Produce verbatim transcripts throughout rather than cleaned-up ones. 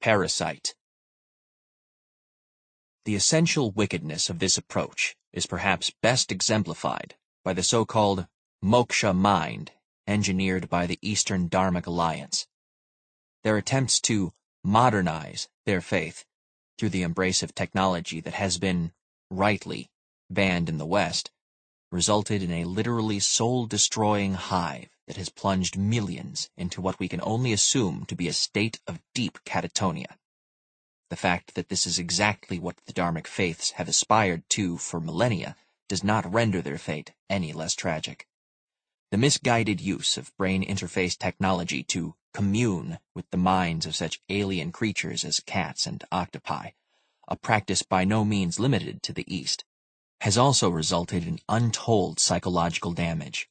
Parasite. The essential wickedness of this approach is perhaps best exemplified by the so-called moksha mind engineered by the Eastern Dharmic Alliance. Their attempts to modernize their faith through the embrace of technology that has been, rightly, banned in the West, resulted in a literally soul-destroying hive that has plunged millions into what we can only assume to be a state of deep catatonia. The fact that this is exactly what the Dharmic faiths have aspired to for millennia does not render their fate any less tragic. The misguided use of brain interface technology to commune with the minds of such alien creatures as cats and octopi, a practice by no means limited to the East, has also resulted in untold psychological damage.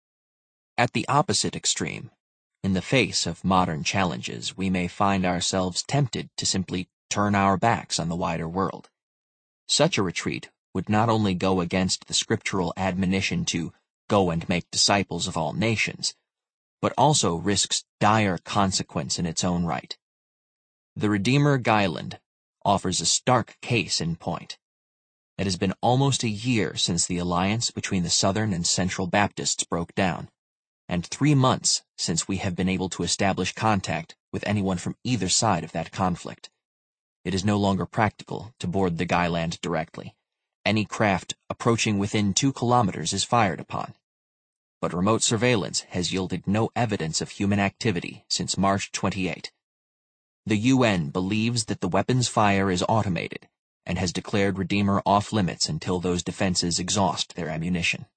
At the opposite extreme, in the face of modern challenges, we may find ourselves tempted to simply turn our backs on the wider world. Such a retreat would not only go against the scriptural admonition to go and make disciples of all nations, but also risks dire consequence in its own right. The Redeemer Guyland offers a stark case in point. It has been almost a year since the alliance between the Southern and Central Baptists broke down, and three months since we have been able to establish contact with anyone from either side of that conflict. It is no longer practical to board the Guyland directly. Any craft approaching within two kilometers is fired upon. But remote surveillance has yielded no evidence of human activity since March twenty-eighth. The U N believes that the weapons fire is automated and has declared Redeemer off limits until those defenses exhaust their ammunition.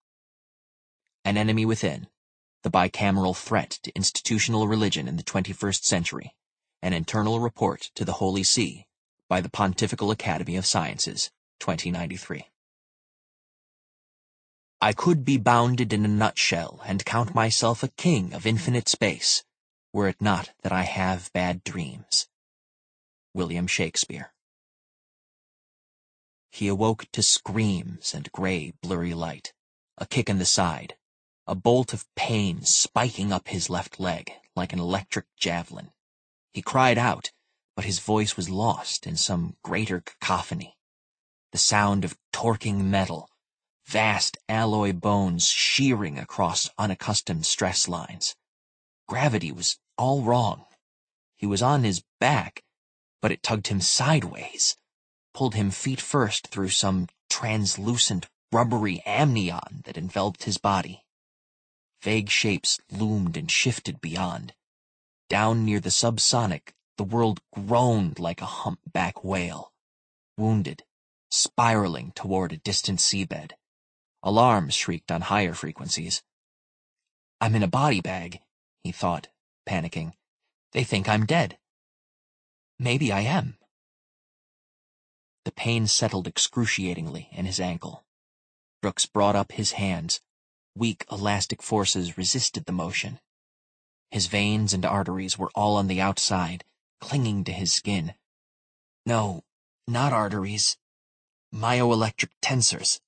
An enemy within, the bicameral threat to institutional religion in the twenty-first century, an internal report to the Holy See by the Pontifical Academy of Sciences, twenty ninety-three. I could be bounded in a nutshell and count myself a king of infinite space, were it not that I have bad dreams. William Shakespeare. He awoke to screams and gray, blurry light, a kick in the side, a bolt of pain spiking up his left leg like an electric javelin. He cried out, but his voice was lost in some greater cacophony. The sound of torquing metal, vast alloy bones shearing across unaccustomed stress lines. Gravity was all wrong. He was on his back, but it tugged him sideways, pulled him feet first through some translucent, rubbery amnion that enveloped his body. Vague shapes loomed and shifted beyond. Down near the subsonic, the world groaned like a humpback whale, wounded, spiraling toward a distant seabed. Alarms shrieked on higher frequencies. I'm in a body bag, he thought, panicking. They think I'm dead. Maybe I am. The pain settled excruciatingly in his ankle. Brooks brought up his hands. Weak elastic forces resisted the motion. His veins and arteries were all on the outside, clinging to his skin. No, not arteries. Myoelectric tensors.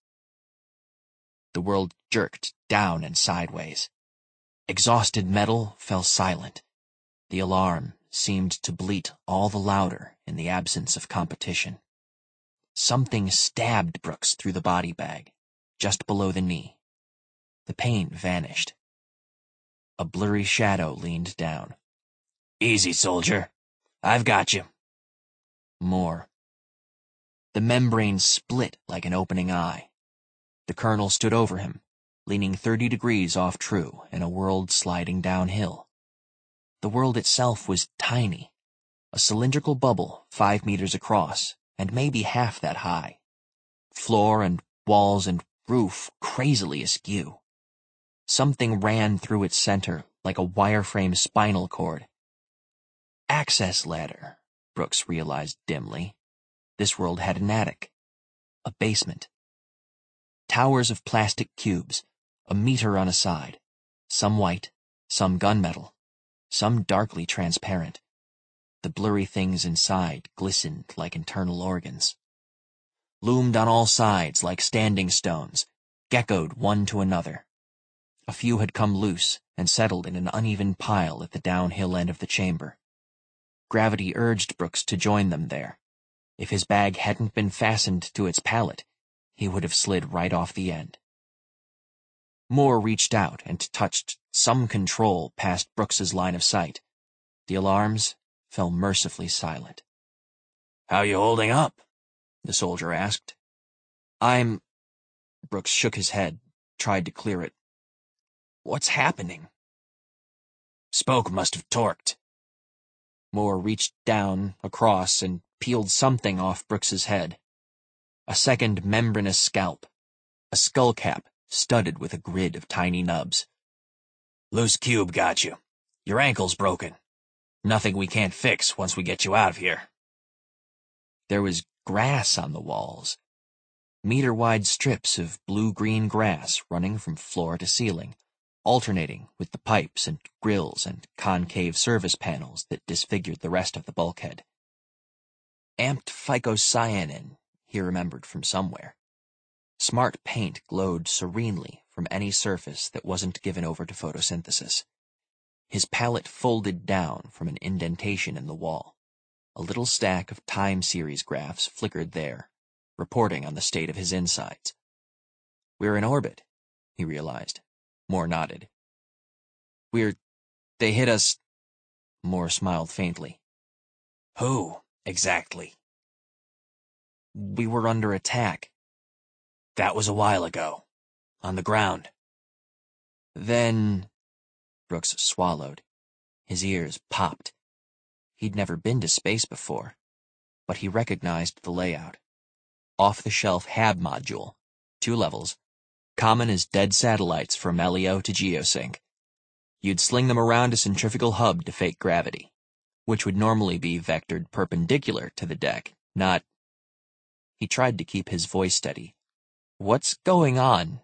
The world jerked down and sideways. Exhausted metal fell silent. The alarm seemed to bleat all the louder in the absence of competition. Something stabbed Brooks through the body bag, just below the knee. The pain vanished. A blurry shadow leaned down. Easy, soldier. I've got you. More. The membrane split like an opening eye. The colonel stood over him, leaning thirty degrees off true in a world sliding downhill. The world itself was tiny, a cylindrical bubble five meters across and maybe half that high. Floor and walls and roof crazily askew. Something ran through its center like a wireframe spinal cord. Access ladder, Brooks realized dimly. This world had an attic, a basement. Towers of plastic cubes, a meter on a side, some white, some gunmetal, some darkly transparent. The blurry things inside glistened like internal organs. Loomed on all sides like standing stones, geckoed one to another. A few had come loose and settled in an uneven pile at the downhill end of the chamber. Gravity urged Brooks to join them there. If his bag hadn't been fastened to its pallet, he would have slid right off the end. Moore reached out and touched some control past Brooks's line of sight. The alarms fell mercifully silent. "How you holding up?" the soldier asked. I'm... Brooks shook his head, tried to clear it. "What's happening?" "Spoke must have torqued." Moore reached down, across, and peeled something off Brooks's head. A second membranous scalp, a skull cap studded with a grid of tiny nubs. "Loose cube got you. Your ankle's broken. Nothing we can't fix once we get you out of here." There was grass on the walls. Meter-wide strips of blue-green grass running from floor to ceiling, alternating with the pipes and grills and concave service panels that disfigured the rest of the bulkhead. Amped phycocyanin, he remembered from somewhere. Smart paint glowed serenely from any surface that wasn't given over to photosynthesis. His palette folded down from an indentation in the wall. A little stack of time series graphs flickered there, reporting on the state of his insides. "We're in orbit," he realized. Moore nodded. "We're... they hit us..." Moore smiled faintly. "Who, exactly?" "We were under attack." "That was a while ago. On the ground." "Then..." Brooks swallowed. His ears popped. He'd never been to space before, but he recognized the layout. Off-the-shelf Hab module, two levels, common as dead satellites from L E O to Geosync. You'd sling them around a centrifugal hub to fake gravity, which would normally be vectored perpendicular to the deck, not... He tried to keep his voice steady. "What's going on?"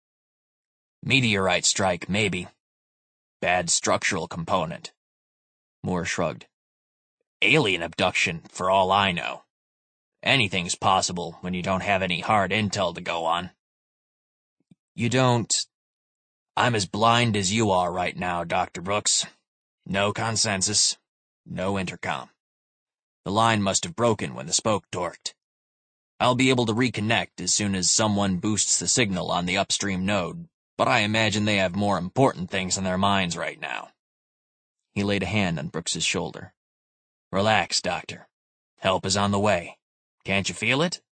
"Meteorite strike, maybe. Bad structural component." Moore shrugged. "Alien abduction, for all I know. Anything's possible when you don't have any hard intel to go on." "You don't..." "I'm as blind as you are right now, Doctor Brooks. No consensus. No intercom. The line must have broken when the spoke torqued. I'll be able to reconnect as soon as someone boosts the signal on the upstream node, but I imagine they have more important things on their minds right now." He laid a hand on Brooks's shoulder. "Relax, Doctor. Help is on the way. Can't you feel it?"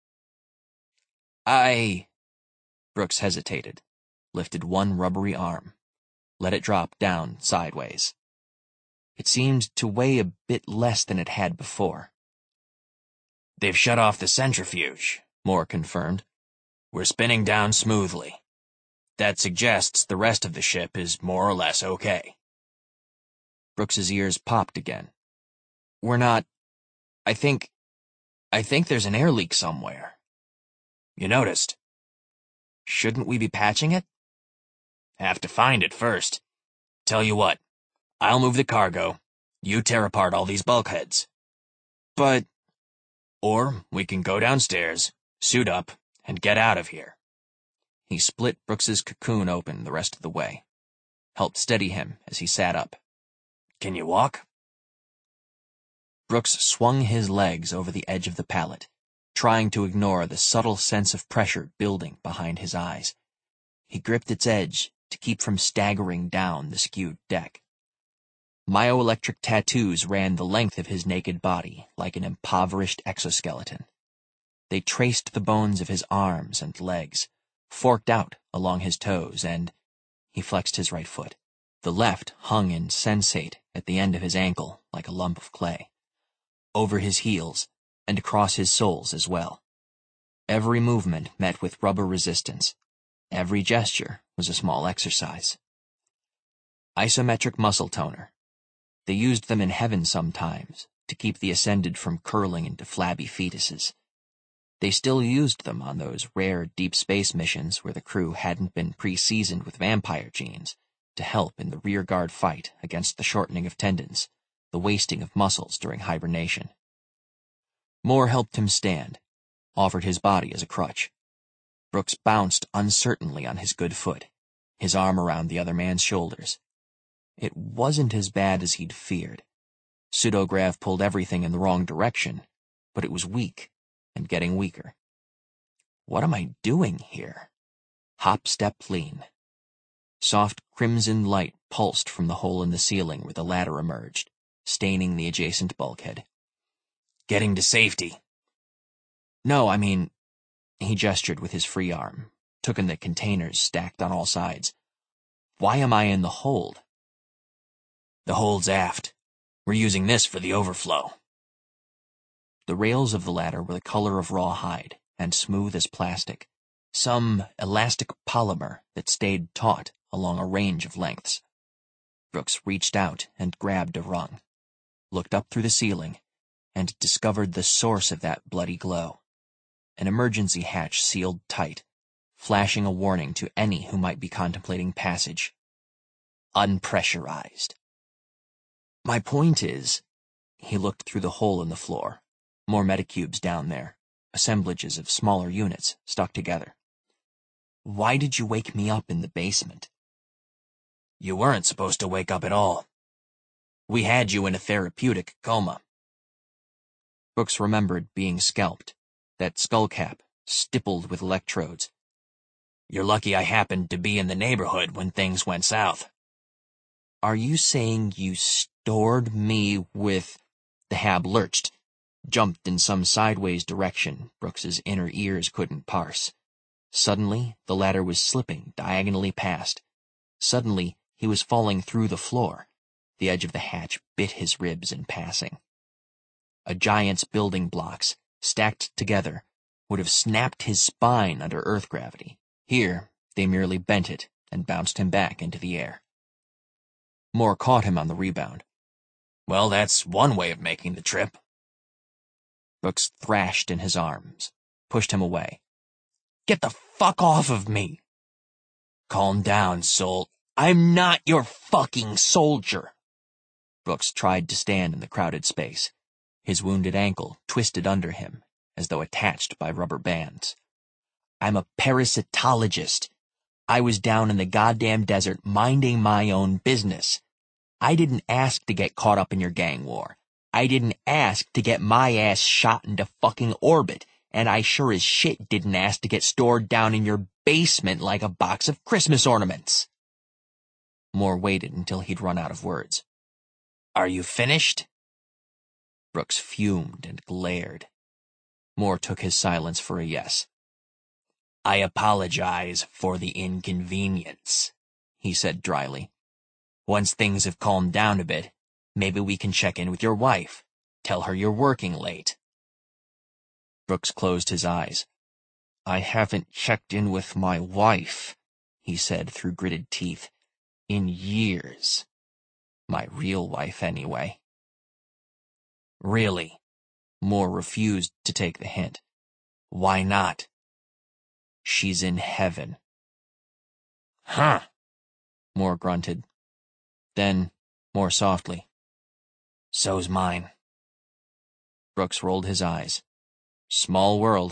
I... Brooks hesitated, lifted one rubbery arm, let it drop down sideways. It seemed to weigh a bit less than it had before. "They've shut off the centrifuge," Moore confirmed. "We're spinning down smoothly. That suggests the rest of the ship is more or less okay." Brooks's ears popped again. "We're not... I think... I think there's an air leak somewhere." "You noticed?" "Shouldn't we be patching it?" "Have to find it first. Tell you what, I'll move the cargo. You tear apart all these bulkheads." "But..." "Or we can go downstairs, suit up, and get out of here." He split Brooks's cocoon open the rest of the way, helped steady him as he sat up. "Can you walk?" Brooks swung his legs over the edge of the pallet, trying to ignore the subtle sense of pressure building behind his eyes. He gripped its edge to keep from staggering down the skewed deck. Myoelectric tattoos ran the length of his naked body like an impoverished exoskeleton. They traced the bones of his arms and legs, forked out along his toes, and he flexed his right foot. The left hung insensate at the end of his ankle like a lump of clay, over his heels, and across his soles as well. Every movement met with rubber resistance. Every gesture was a small exercise. Isometric muscle toner. They used them in heaven sometimes to keep the ascended from curling into flabby fetuses. They still used them on those rare deep space missions where the crew hadn't been pre-seasoned with vampire genes to help in the rearguard fight against the shortening of tendons, the wasting of muscles during hibernation. Moore helped him stand, offered his body as a crutch. Brooks bounced uncertainly on his good foot, his arm around the other man's shoulders. It wasn't as bad as he'd feared. Pseudograv pulled everything in the wrong direction, but it was weak and getting weaker. What am I doing here? Hop, step, lean. Soft crimson light pulsed from the hole in the ceiling where the ladder emerged, staining the adjacent bulkhead. Getting to safety. No, I mean, he gestured with his free arm, took in the containers stacked on all sides. Why am I in the hold? The hold's aft. We're using this for the overflow. The rails of the ladder were the color of raw hide and smooth as plastic, some elastic polymer that stayed taut along a range of lengths. Brooks reached out and grabbed a rung, looked up through the ceiling, and discovered the source of that bloody glow. An emergency hatch sealed tight, flashing a warning to any who might be contemplating passage. Unpressurized. My point is, he looked through the hole in the floor, more metacubes down there, assemblages of smaller units stuck together. Why did you wake me up in the basement? You weren't supposed to wake up at all. We had you in a therapeutic coma. Brooks remembered being scalped, that skullcap stippled with electrodes. You're lucky I happened to be in the neighborhood when things went south. Are you saying you stored me with... The hab lurched, jumped in some sideways direction Brooks's inner ears couldn't parse. Suddenly, the ladder was slipping diagonally past. Suddenly, he was falling through the floor. The edge of the hatch bit his ribs in passing. A giant's building blocks, stacked together, would have snapped his spine under Earth gravity. Here, they merely bent it and bounced him back into the air. Moore caught him on the rebound. Well, that's one way of making the trip. Brooks thrashed in his arms, pushed him away. Get the fuck off of me! Calm down, soul. I'm not your fucking soldier. Brooks tried to stand in the crowded space, his wounded ankle twisted under him, as though attached by rubber bands. I'm a parasitologist. I was down in the goddamn desert minding my own business. I didn't ask to get caught up in your gang war. I didn't ask to get my ass shot into fucking orbit, and I sure as shit didn't ask to get stored down in your basement like a box of Christmas ornaments. Moore waited until he'd run out of words. Are you finished? Brooks fumed and glared. Moore took his silence for a yes. I apologize for the inconvenience, he said dryly. Once things have calmed down a bit, maybe we can check in with your wife. Tell her you're working late. Brooks closed his eyes. I haven't checked in with my wife, he said through gritted teeth, in years. My real wife, anyway. Really? Moore refused to take the hint. Why not? She's in heaven. Huh, Moore grunted. Then, more softly, so's mine. Brooks rolled his eyes. Small world.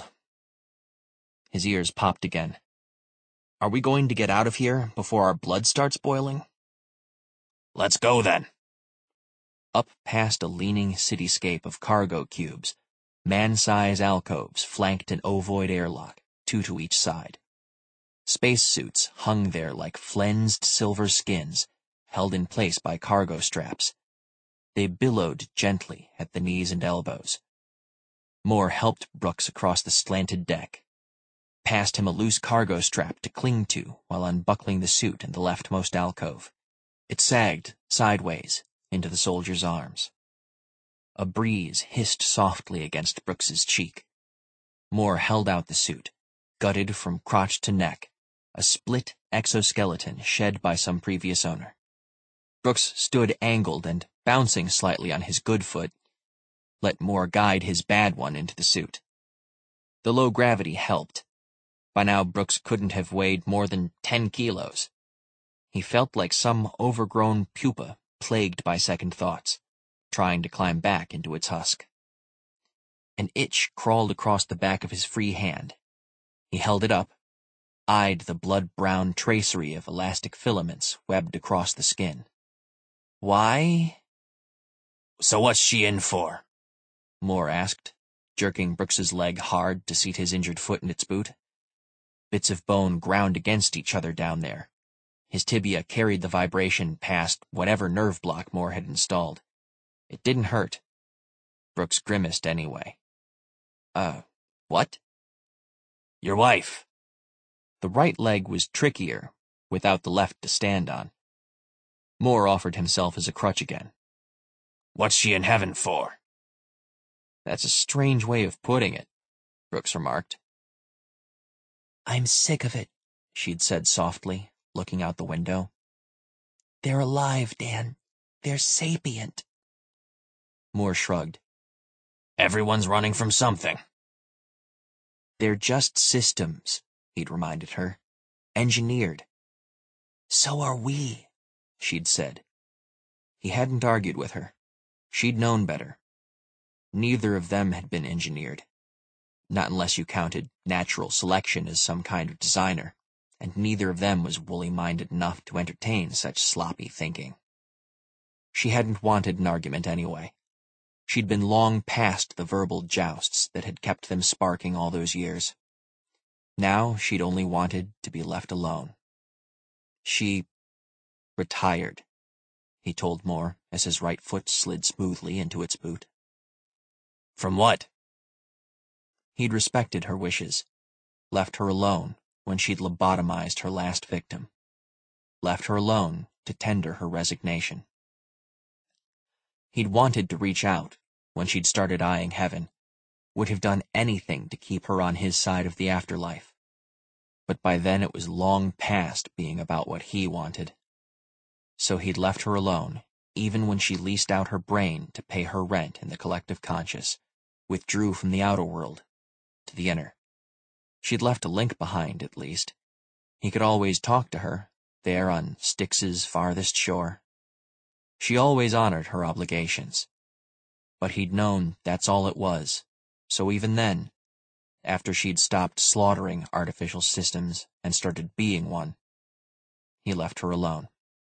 His ears popped again. Are we going to get out of here before our blood starts boiling? Let's go then. Up past a leaning cityscape of cargo cubes, man-size alcoves flanked an ovoid airlock, two to each side. Spacesuits hung there like flensed silver skins, held in place by cargo straps. They billowed gently at the knees and elbows. Moore helped Brooks across the slanted deck, passed him a loose cargo strap to cling to while unbuckling the suit in the leftmost alcove. It sagged sideways into the soldier's arms. A breeze hissed softly against Brooks's cheek. Moore held out the suit, gutted from crotch to neck, a split exoskeleton shed by some previous owner. Brooks stood angled and bouncing slightly on his good foot, let Moore guide his bad one into the suit. The low gravity helped. By now Brooks couldn't have weighed more than ten kilos. He felt like some overgrown pupa plagued by second thoughts, trying to climb back into its husk. An itch crawled across the back of his free hand. He held it up, eyed the blood-brown tracery of elastic filaments webbed across the skin. Why? So what's she in for? Moore asked, jerking Brooks's leg hard to seat his injured foot in its boot. Bits of bone ground against each other down there. His tibia carried the vibration past whatever nerve block Moore had installed. It didn't hurt. Brooks grimaced anyway. Uh, what? Your wife. The right leg was trickier, without the left to stand on. Moore offered himself as a crutch again. What's she in heaven for? That's a strange way of putting it, Brooks remarked. I'm sick of it, she'd said softly, looking out the window. They're alive, Dan. They're sapient. Moore shrugged. Everyone's running from something. They're just systems, he'd reminded her. Engineered. So are we, she'd said. He hadn't argued with her. She'd known better. Neither of them had been engineered. Not unless you counted natural selection as some kind of designer, and neither of them was woolly-minded enough to entertain such sloppy thinking. She hadn't wanted an argument anyway. She'd been long past the verbal jousts that had kept them sparking all those years. Now she'd only wanted to be left alone. She retired, he told Moore as his right foot slid smoothly into its boot. From what? He'd respected her wishes, left her alone when she'd lobotomized her last victim, left her alone to tender her resignation. He'd wanted to reach out when she'd started eyeing heaven, would have done anything to keep her on his side of the afterlife. But by then it was long past being about what he wanted. So he'd left her alone, even when she leased out her brain to pay her rent in the collective conscious, withdrew from the outer world to the inner. She'd left a link behind, at least. He could always talk to her, there on Styx's farthest shore. She always honored her obligations. But he'd known that's all it was, so even then, after she'd stopped slaughtering artificial systems and started being one, he left her alone.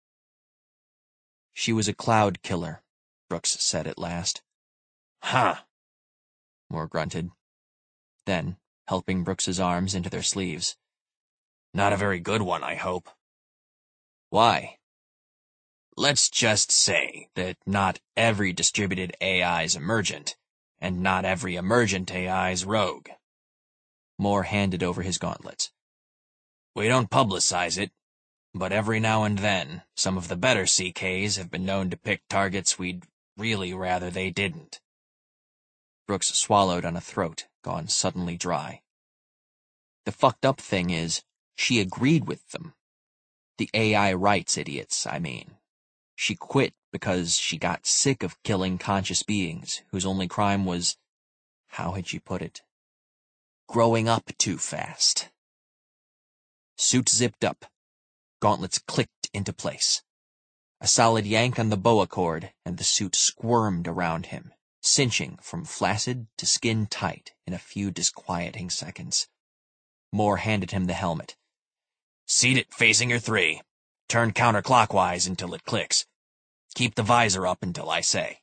She was a cloud killer, Brooks said at last. Huh, Moore grunted. Then, helping Brooks's arms into their sleeves. Not a very good one, I hope. Why? Let's just say that not every distributed A I's emergent, and not every emergent A I's rogue. Moore handed over his gauntlets. We don't publicize it, but every now and then, some of the better C Ks have been known to pick targets we'd really rather they didn't. Brooks swallowed on a throat gone suddenly dry. The fucked up thing is, she agreed with them. The A I rights idiots, I mean. She quit because she got sick of killing conscious beings whose only crime was, how had she put it? Growing up too fast. Suit zipped up. Gauntlets clicked into place. A solid yank on the boa cord, and the suit squirmed around him, cinching from flaccid to skin tight in a few disquieting seconds. Moore handed him the helmet. Seat it facing your three. Turn counterclockwise until it clicks. Keep the visor up until I say.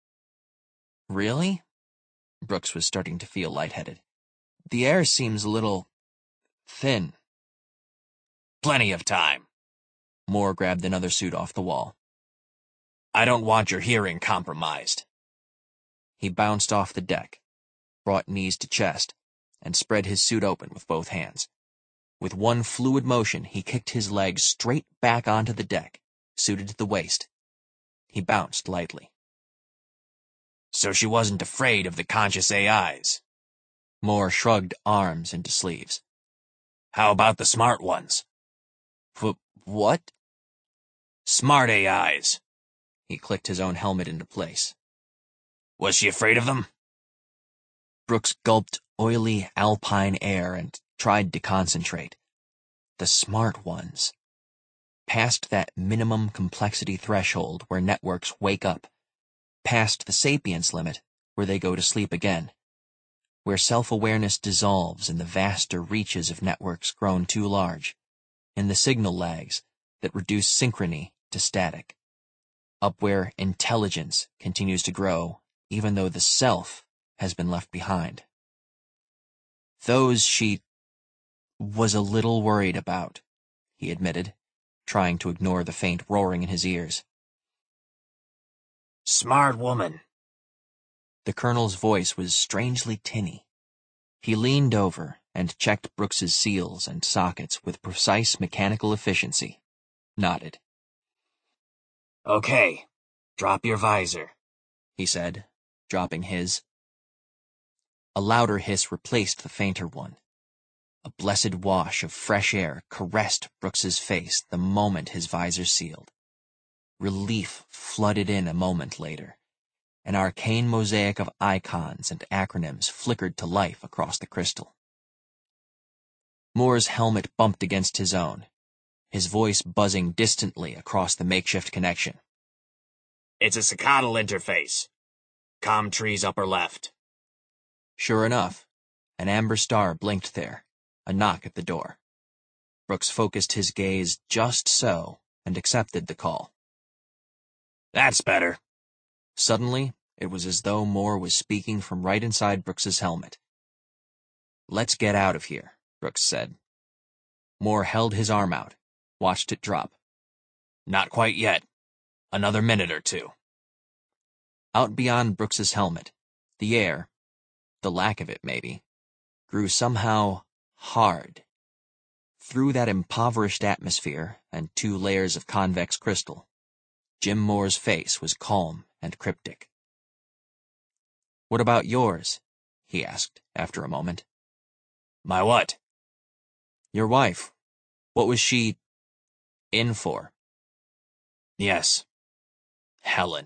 Really? Brooks was starting to feel lightheaded. The air seems a little thin. Plenty of time. Moore grabbed another suit off the wall. I don't want your hearing compromised. He bounced off the deck, brought knees to chest, and spread his suit open with both hands. With one fluid motion, he kicked his legs straight back onto the deck, suited to the waist. He bounced lightly. So she wasn't afraid of the conscious A Is. Moore shrugged arms into sleeves. How about the smart ones? F- what? Smart A Is. He clicked his own helmet into place. Was she afraid of them? Brooks gulped oily alpine air and tried to concentrate. The smart ones. Past that minimum complexity threshold where networks wake up. Past the sapience limit where they go to sleep again. Where self-awareness dissolves in the vaster reaches of networks grown too large. In the signal lags that reduce synchrony to static. up where intelligence continues to grow, even though the self has been left behind. Those she was a little worried about, he admitted, trying to ignore the faint roaring in his ears. Smart woman. The colonel's voice was strangely tinny. He leaned over and checked Brooks's seals and sockets with precise mechanical efficiency, nodded. Okay, drop your visor, he said, dropping his. A louder hiss replaced the fainter one. A blessed wash of fresh air caressed Brooks's face the moment his visor sealed. Relief flooded in a moment later. An arcane mosaic of icons and acronyms flickered to life across the crystal. Moore's helmet bumped against his own, his voice buzzing distantly across the makeshift connection. It's a saccadal interface. Com trees upper left. Sure enough, an amber star blinked there, a knock at the door. Brooks focused his gaze just so and accepted the call. That's better. Suddenly, it was as though Moore was speaking from right inside Brooks's helmet. Let's get out of here, Brooks said. Moore held his arm out, watched it drop. Not quite yet. Another minute or two. Out beyond Brooks's helmet, the air, the lack of it maybe, grew somehow hard. Through that impoverished atmosphere and two layers of convex crystal, Jim Moore's face was calm and cryptic. What about yours? He asked after a moment. My what? Your wife. What was she in for? Yes. Helen.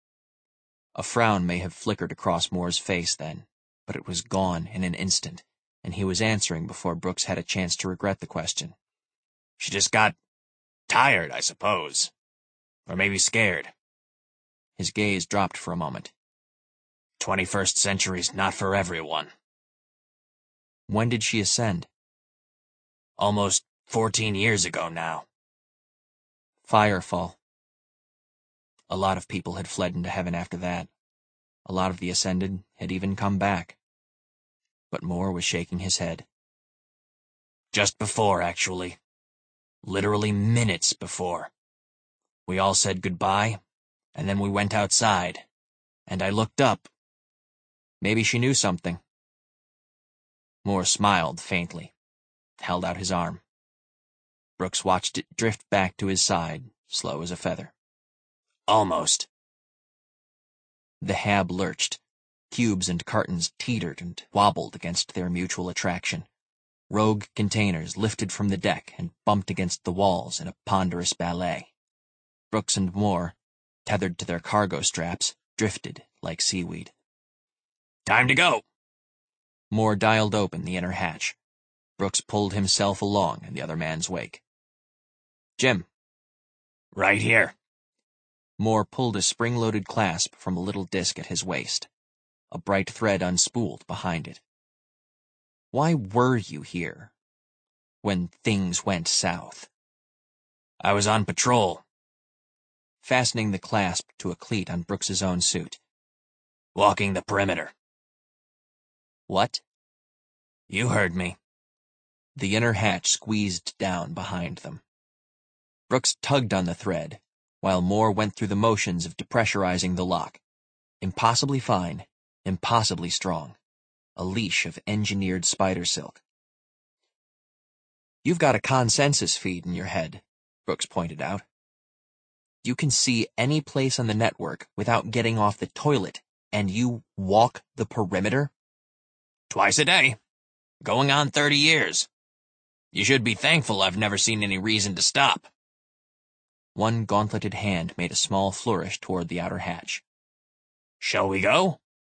A frown may have flickered across Moore's face then, but it was gone in an instant, and he was answering before Brooks had a chance to regret the question. She just got tired, I suppose. Or maybe scared. His gaze dropped for a moment. Twenty-first century's not for everyone. When did she ascend? Almost fourteen years ago now. Firefall. A lot of people had fled into heaven after that. A lot of the ascended had even come back. But Moore was shaking his head. Just before, actually. Literally minutes before. We all said goodbye, and then we went outside, and I looked up. Maybe she knew something. Moore smiled faintly, held out his arm. Brooks watched it drift back to his side, slow as a feather. Almost. The hab lurched. Cubes and cartons teetered and wobbled against their mutual attraction. Rogue containers lifted from the deck and bumped against the walls in a ponderous ballet. Brooks and Moore, tethered to their cargo straps, drifted like seaweed. Time to go! Moore dialed open the inner hatch. Brooks pulled himself along in the other man's wake. Jim. Right here. Moore pulled a spring-loaded clasp from a little disc at his waist. A bright thread unspooled behind it. Why were you here when things went south? I was on patrol. Fastening the clasp to a cleat on Brooks's own suit. Walking the perimeter. What? You heard me. The inner hatch squeezed down behind them. Brooks tugged on the thread, while Moore went through the motions of depressurizing the lock. Impossibly fine, impossibly strong. A leash of engineered spider silk. You've got a consensus feed in your head, Brooks pointed out. You can see any place on the network without getting off the toilet, and you walk the perimeter? Twice a day. Going on thirty years. You should be thankful I've never seen any reason to stop. One gauntleted hand made a small flourish toward the outer hatch. Shall we go?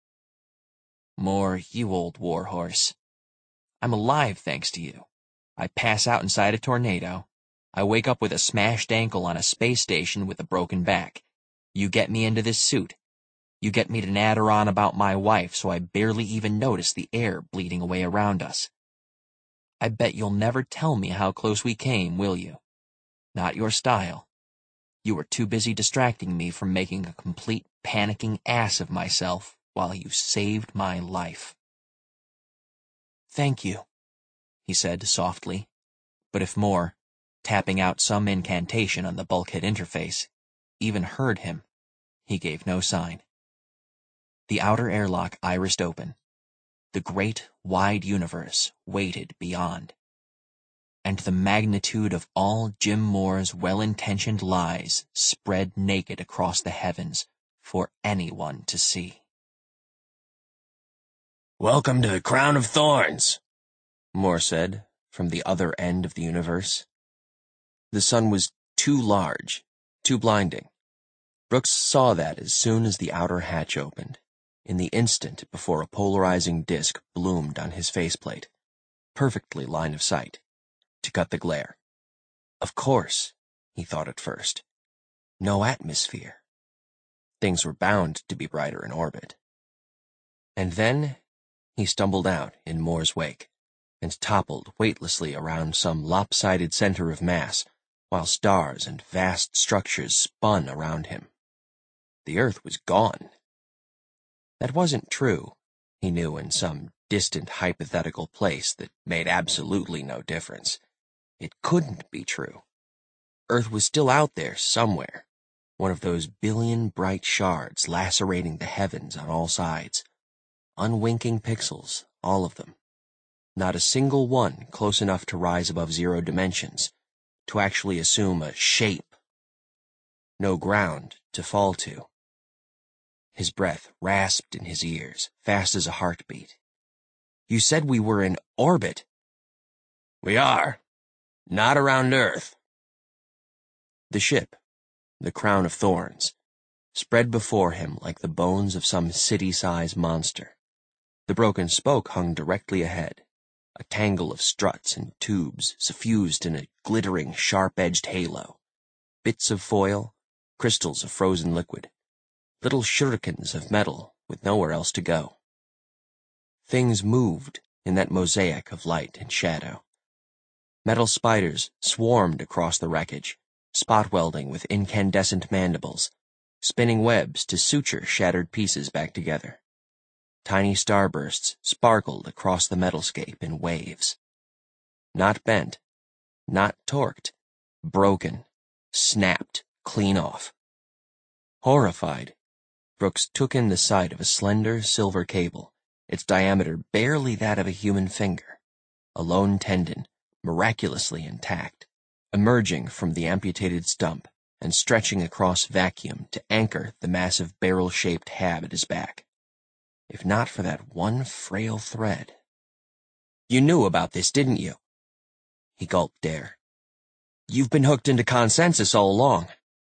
Moore, you old warhorse. I'm alive thanks to you. I pass out inside a tornado. I wake up with a smashed ankle on a space station with a broken back. You get me into this suit. You get me to natter on about my wife so I barely even notice the air bleeding away around us. I bet you'll never tell me how close we came, will you? Not your style. You were too busy distracting me from making a complete panicking ass of myself while you saved my life." "Thank you," he said softly, but if Moore, tapping out some incantation on the bulkhead interface, even heard him, he gave no sign. The outer airlock irised open. The great, wide universe waited beyond. And the magnitude of all Jim Moore's well-intentioned lies spread naked across the heavens for anyone to see. "Welcome to the Crown of Thorns," Moore said from the other end of the universe. The sun was too large, too blinding. Brooks saw that as soon as the outer hatch opened, in the instant before a polarizing disk bloomed on his faceplate, perfectly line of sight, to cut the glare. Of course, he thought at first. No atmosphere. Things were bound to be brighter in orbit. And then he stumbled out in Moore's wake, and toppled weightlessly around some lopsided center of mass, while stars and vast structures spun around him. The Earth was gone. That wasn't true, he knew, in some distant hypothetical place that made absolutely no difference. It couldn't be true. Earth was still out there somewhere, one of those billion bright shards lacerating the heavens on all sides. Unwinking pixels, all of them. Not a single one close enough to rise above zero dimensions, to actually assume a shape. No ground to fall to. His breath rasped in his ears, fast as a heartbeat. "You said we were in orbit." "We are. Not around Earth." The ship, the Crown of Thorns, spread before him like the bones of some city-size monster. The broken spoke hung directly ahead, a tangle of struts and tubes suffused in a glittering, sharp-edged halo. Bits of foil, crystals of frozen liquid, little shurikens of metal with nowhere else to go. Things moved in that mosaic of light and shadow. Metal spiders swarmed across the wreckage, spot welding with incandescent mandibles, spinning webs to suture shattered pieces back together. Tiny starbursts sparkled across the metallscape in waves. Not bent, not torqued, broken, snapped clean off. Horrified, Brooks took in the sight of a slender silver cable, its diameter barely that of a human finger, a lone tendon, miraculously intact, emerging from the amputated stump and stretching across vacuum to anchor the massive barrel-shaped hab at his back. If not for that one frail thread. "You knew about this, didn't you?" He gulped air. "You've been hooked into consensus all along."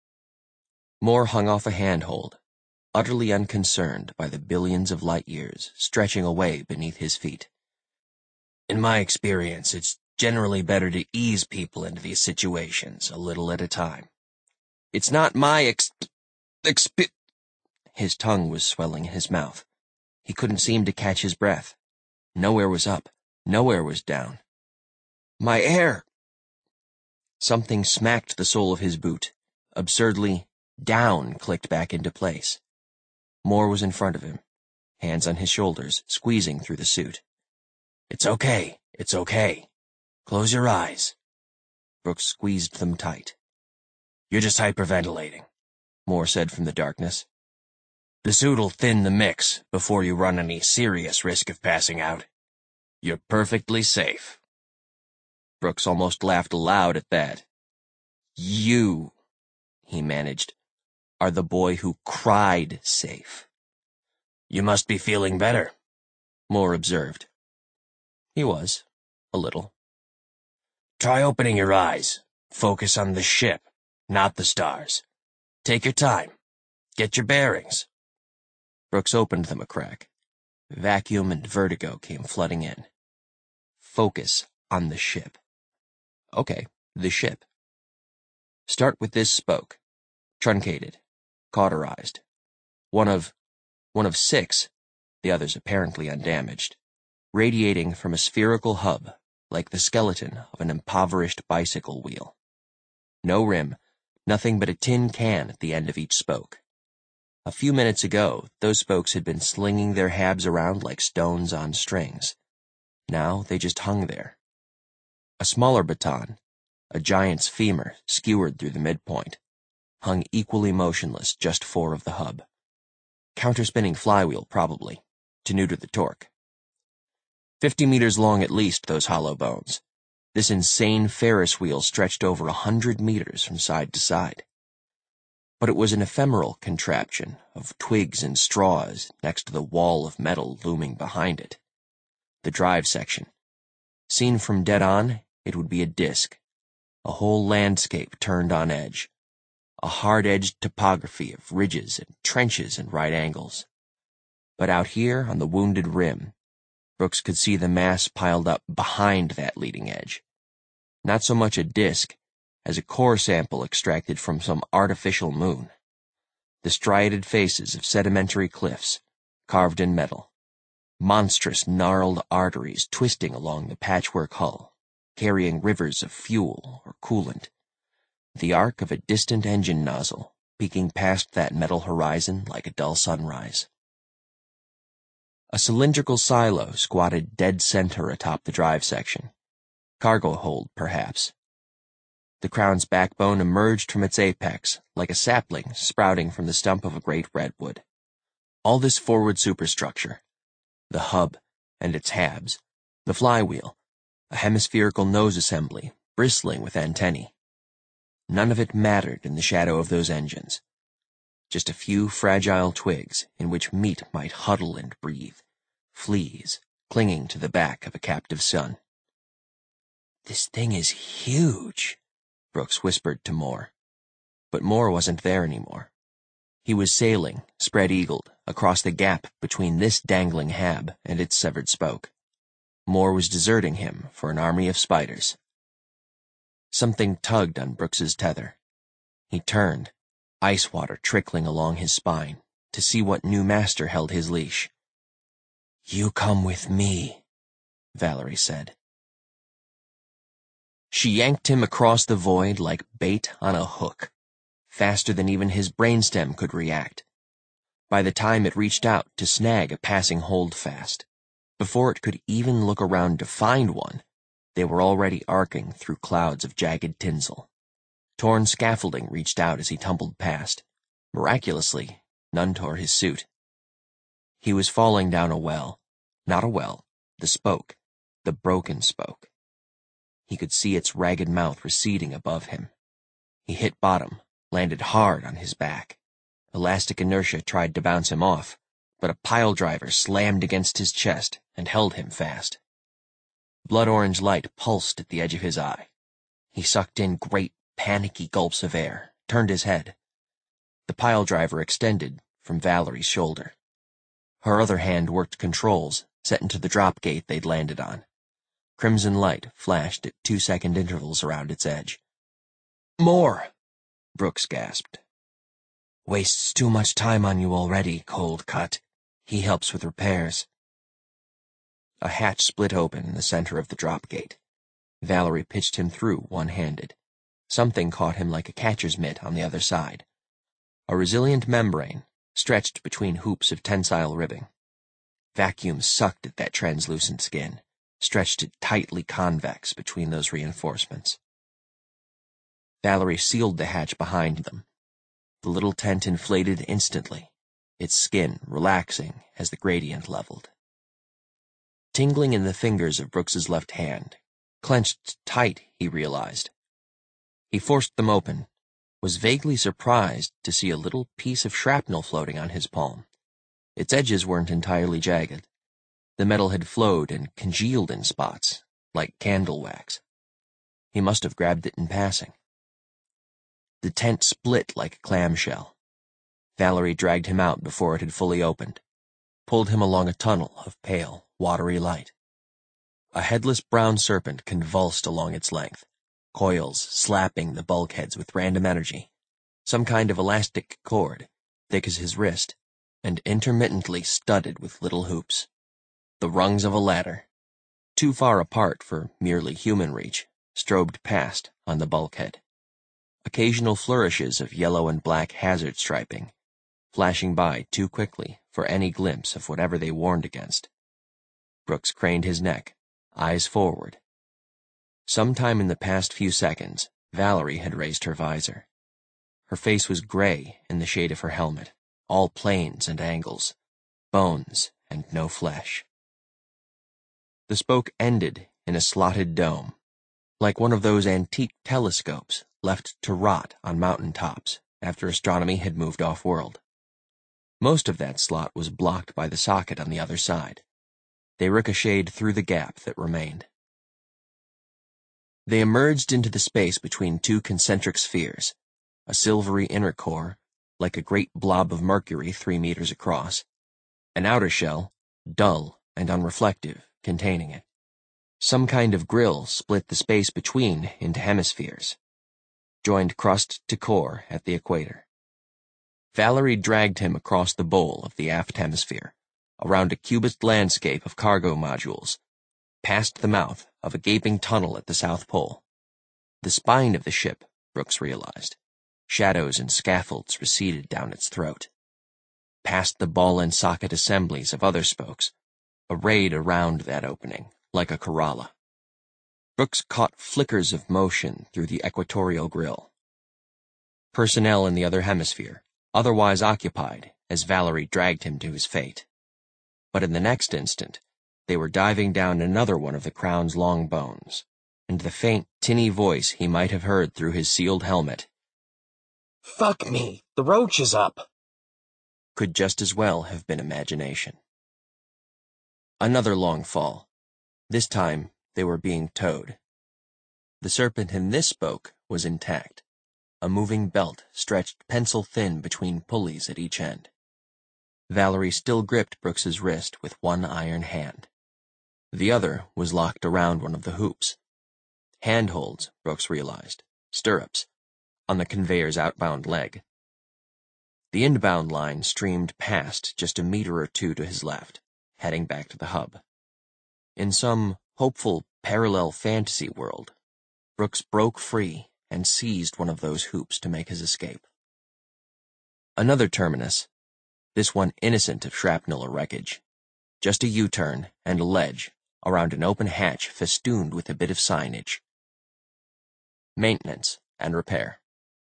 Moore hung off a handhold, utterly unconcerned by the billions of light years stretching away beneath his feet. "In my experience, it's generally better to ease people into these situations a little at a time." "It's not my ex... exp..." His tongue was swelling in his mouth. He couldn't seem to catch his breath. Nowhere was up, nowhere was down. "My air..." Something smacked the sole of his boot. Absurdly, down clicked back into place. Moore was in front of him, hands on his shoulders, squeezing through the suit. "It's okay, it's okay. Close your eyes." Brooks squeezed them tight. "You're just hyperventilating," Moore said from the darkness. "The suit'll thin the mix before you run any serious risk of passing out. You're perfectly safe." Brooks almost laughed aloud at that. "You," he managed, "are the boy who cried safe." "You must be feeling better," Moore observed. He was, a little. "Try opening your eyes. Focus on the ship, not the stars. Take your time. Get your bearings." Brooks opened them a crack. Vacuum and vertigo came flooding in. Focus on the ship. Okay, the ship. Start with this spoke. Truncated. Cauterized. One of... one of six, the others apparently undamaged, radiating from a spherical hub like the skeleton of an impoverished bicycle wheel. No rim, nothing but a tin can at the end of each spoke. A few minutes ago, those spokes had been slinging their habs around like stones on strings. Now they just hung there. A smaller baton, a giant's femur skewered through the midpoint, hung equally motionless just fore of the hub. Counterspinning flywheel, probably, to neuter the torque. Fifty meters long at least, those hollow bones. This insane Ferris wheel stretched over a hundred meters from side to side. But it was an ephemeral contraption of twigs and straws next to the wall of metal looming behind it. The drive section. Seen from dead on, it would be a disk, a whole landscape turned on edge, a hard-edged topography of ridges and trenches and right angles. But out here on the wounded rim, Brooks could see the mass piled up behind that leading edge. Not so much a disk as a core sample extracted from some artificial moon. The striated faces of sedimentary cliffs, carved in metal. Monstrous gnarled arteries twisting along the patchwork hull, carrying rivers of fuel or coolant. The arc of a distant engine nozzle peeking past that metal horizon like a dull sunrise. A cylindrical silo squatted dead center atop the drive section. Cargo hold, perhaps. The crown's backbone emerged from its apex like a sapling sprouting from the stump of a great redwood. All this forward superstructure, the hub and its habs, the flywheel, a hemispherical nose assembly bristling with antennae. None of it mattered in the shadow of those engines. Just a few fragile twigs in which meat might huddle and breathe, fleas clinging to the back of a captive sun. "This thing is huge," Brooks whispered to Moore. But Moore wasn't there anymore. He was sailing, spread-eagled, across the gap between this dangling hab and its severed spoke. Moore was deserting him for an army of spiders. Something tugged on Brooks's tether. He turned, ice water trickling along his spine, to see what new master held his leash. "You come with me," Valerie said. She yanked him across the void like bait on a hook, faster than even his brainstem could react. By the time it reached out to snag a passing holdfast, before it could even look around to find one, they were already arcing through clouds of jagged tinsel. Torn scaffolding reached out as he tumbled past. Miraculously, none tore his suit. He was falling down a well. Not a well, the spoke, the broken spoke. He could see its ragged mouth receding above him. He hit bottom, landed hard on his back. Elastic inertia tried to bounce him off, but a pile driver slammed against his chest and held him fast. Blood-orange light pulsed at the edge of his eye. He sucked in great, panicky gulps of air, turned his head. The pile driver extended from Valerie's shoulder. Her other hand worked controls, set into the drop gate they'd landed on. Crimson light flashed at two-second intervals around its edge. "More!" Brooks gasped. "Wastes too much time on you already, Cold Cut. He helps with repairs." A hatch split open in the center of the drop gate. Valerie pitched him through one-handed. Something caught him like a catcher's mitt on the other side. A resilient membrane, stretched between hoops of tensile ribbing. Vacuum sucked at that translucent skin, stretched it tightly convex between those reinforcements. Valerie sealed the hatch behind them. The little tent inflated instantly, its skin relaxing as the gradient leveled. Tingling in the fingers of Brooks's left hand, clenched tight, he realized. He forced them open, was vaguely surprised to see a little piece of shrapnel floating on his palm. Its edges weren't entirely jagged. The metal had flowed and congealed in spots, like candle wax. He must have grabbed it in passing. The tent split like a clamshell. Valerie dragged him out before it had fully opened, pulled him along a tunnel of pale, watery light. A headless brown serpent convulsed along its length, coils slapping the bulkheads with random energy, some kind of elastic cord, thick as his wrist, and intermittently studded with little hoops. The rungs of a ladder, too far apart for merely human reach, strobed past on the bulkhead. occasional flourishes of yellow and black hazard striping, flashing by too quickly for any glimpse of whatever they warned against. Brooks craned his neck, eyes forward. Sometime in the past few seconds, Valerie had raised her visor. Her face was gray in the shade of her helmet, all planes and angles, bones and no flesh. The spoke ended in a slotted dome, like one of those antique telescopes left to rot on mountain tops after astronomy had moved off-world. Most of that slot was blocked by the socket on the other side. They ricocheted through the gap that remained. They emerged into the space between two concentric spheres, a silvery inner core, like a great blob of mercury three meters across, an outer shell, dull and unreflective, containing it. Some kind of grill split the space between into hemispheres, joined crust to core at the equator. Valerie dragged him across the bowl of the aft hemisphere, around a cubist landscape of cargo modules, past the mouth of a gaping tunnel at the South Pole. The spine of the ship, Brooks realized. Shadows and scaffolds receded down its throat. Past the ball and socket assemblies of other spokes, arrayed around that opening, like a Corolla. Brooks caught flickers of motion through the equatorial grill. Personnel in the other hemisphere, otherwise occupied as Valerie dragged him to his fate. But in the next instant, they were diving down another one of the crown's long bones, and the faint, tinny voice he might have heard through his sealed helmet, "Fuck me, the roach is up," could just as well have been imagination. Another long fall. This time, they were being towed. The serpent in this spoke was intact, a moving belt stretched pencil-thin between pulleys at each end. Valerie still gripped Brooks's wrist with one iron hand. The other was locked around one of the hoops. Handholds, Brooks realized, stirrups, on the conveyor's outbound leg. The inbound line streamed past just a meter or two to his left, heading back to the hub. In some hopeful parallel fantasy world, Brooks broke free and seized one of those hoops to make his escape. Another terminus, this one innocent of shrapnel or wreckage, just a U-turn and a ledge around an open hatch festooned with a bit of signage. Maintenance and repair.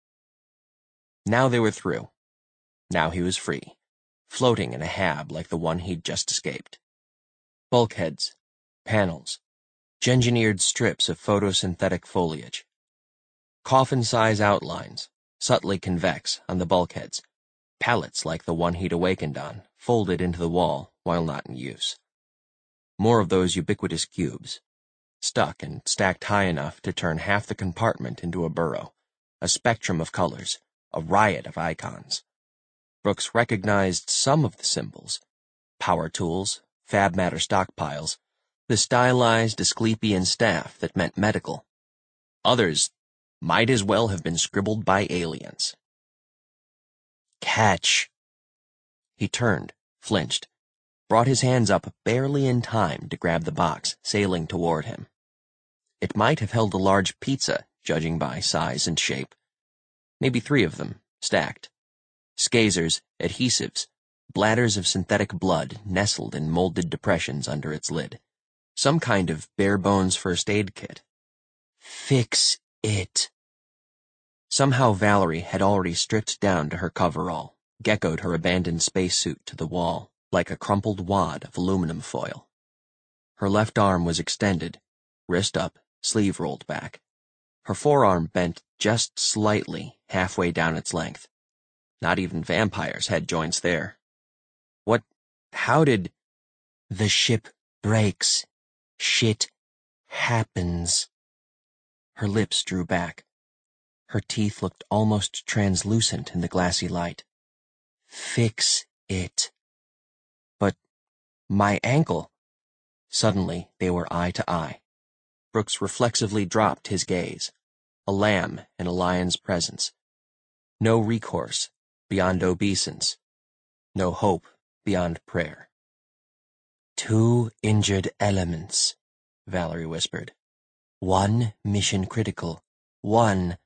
Now they were through. Now he was free, floating in a hab like the one he'd just escaped. Bulkheads, panels, engineered strips of photosynthetic foliage. Coffin-size outlines, subtly convex, on the bulkheads, pallets like the one he'd awakened on, folded into the wall while not in use. More of those ubiquitous cubes, stuck and stacked high enough to turn half the compartment into a burrow, a spectrum of colors, a riot of icons. Brooks recognized some of the symbols: power tools, fab matter stockpiles, the stylized Asclepian staff that meant medical. Others might as well have been scribbled by aliens. Catch! He turned, flinched, brought his hands up barely in time to grab the box sailing toward him. It might have held a large pizza, judging by size and shape. Maybe three of them, stacked. Skazers, adhesives, bladders of synthetic blood nestled in molded depressions under its lid. Some kind of bare-bones first aid kit. Fix it. Somehow Valerie had already stripped down to her coverall, geckoed her abandoned spacesuit to the wall, like a crumpled wad of aluminum foil. Her left arm was extended, wrist up, sleeve rolled back. Her forearm bent just slightly halfway down its length. Not even vampires had joints there. What, how did... The ship breaks. Shit happens. Her lips drew back. Her teeth looked almost translucent in the glassy light. Fix it. But my ankle... Suddenly, they were eye to eye. Brooks reflexively dropped his gaze, a lamb in a lion's presence. No recourse beyond obeisance. No hope beyond prayer. Two injured elements, Valerie whispered. One mission critical. One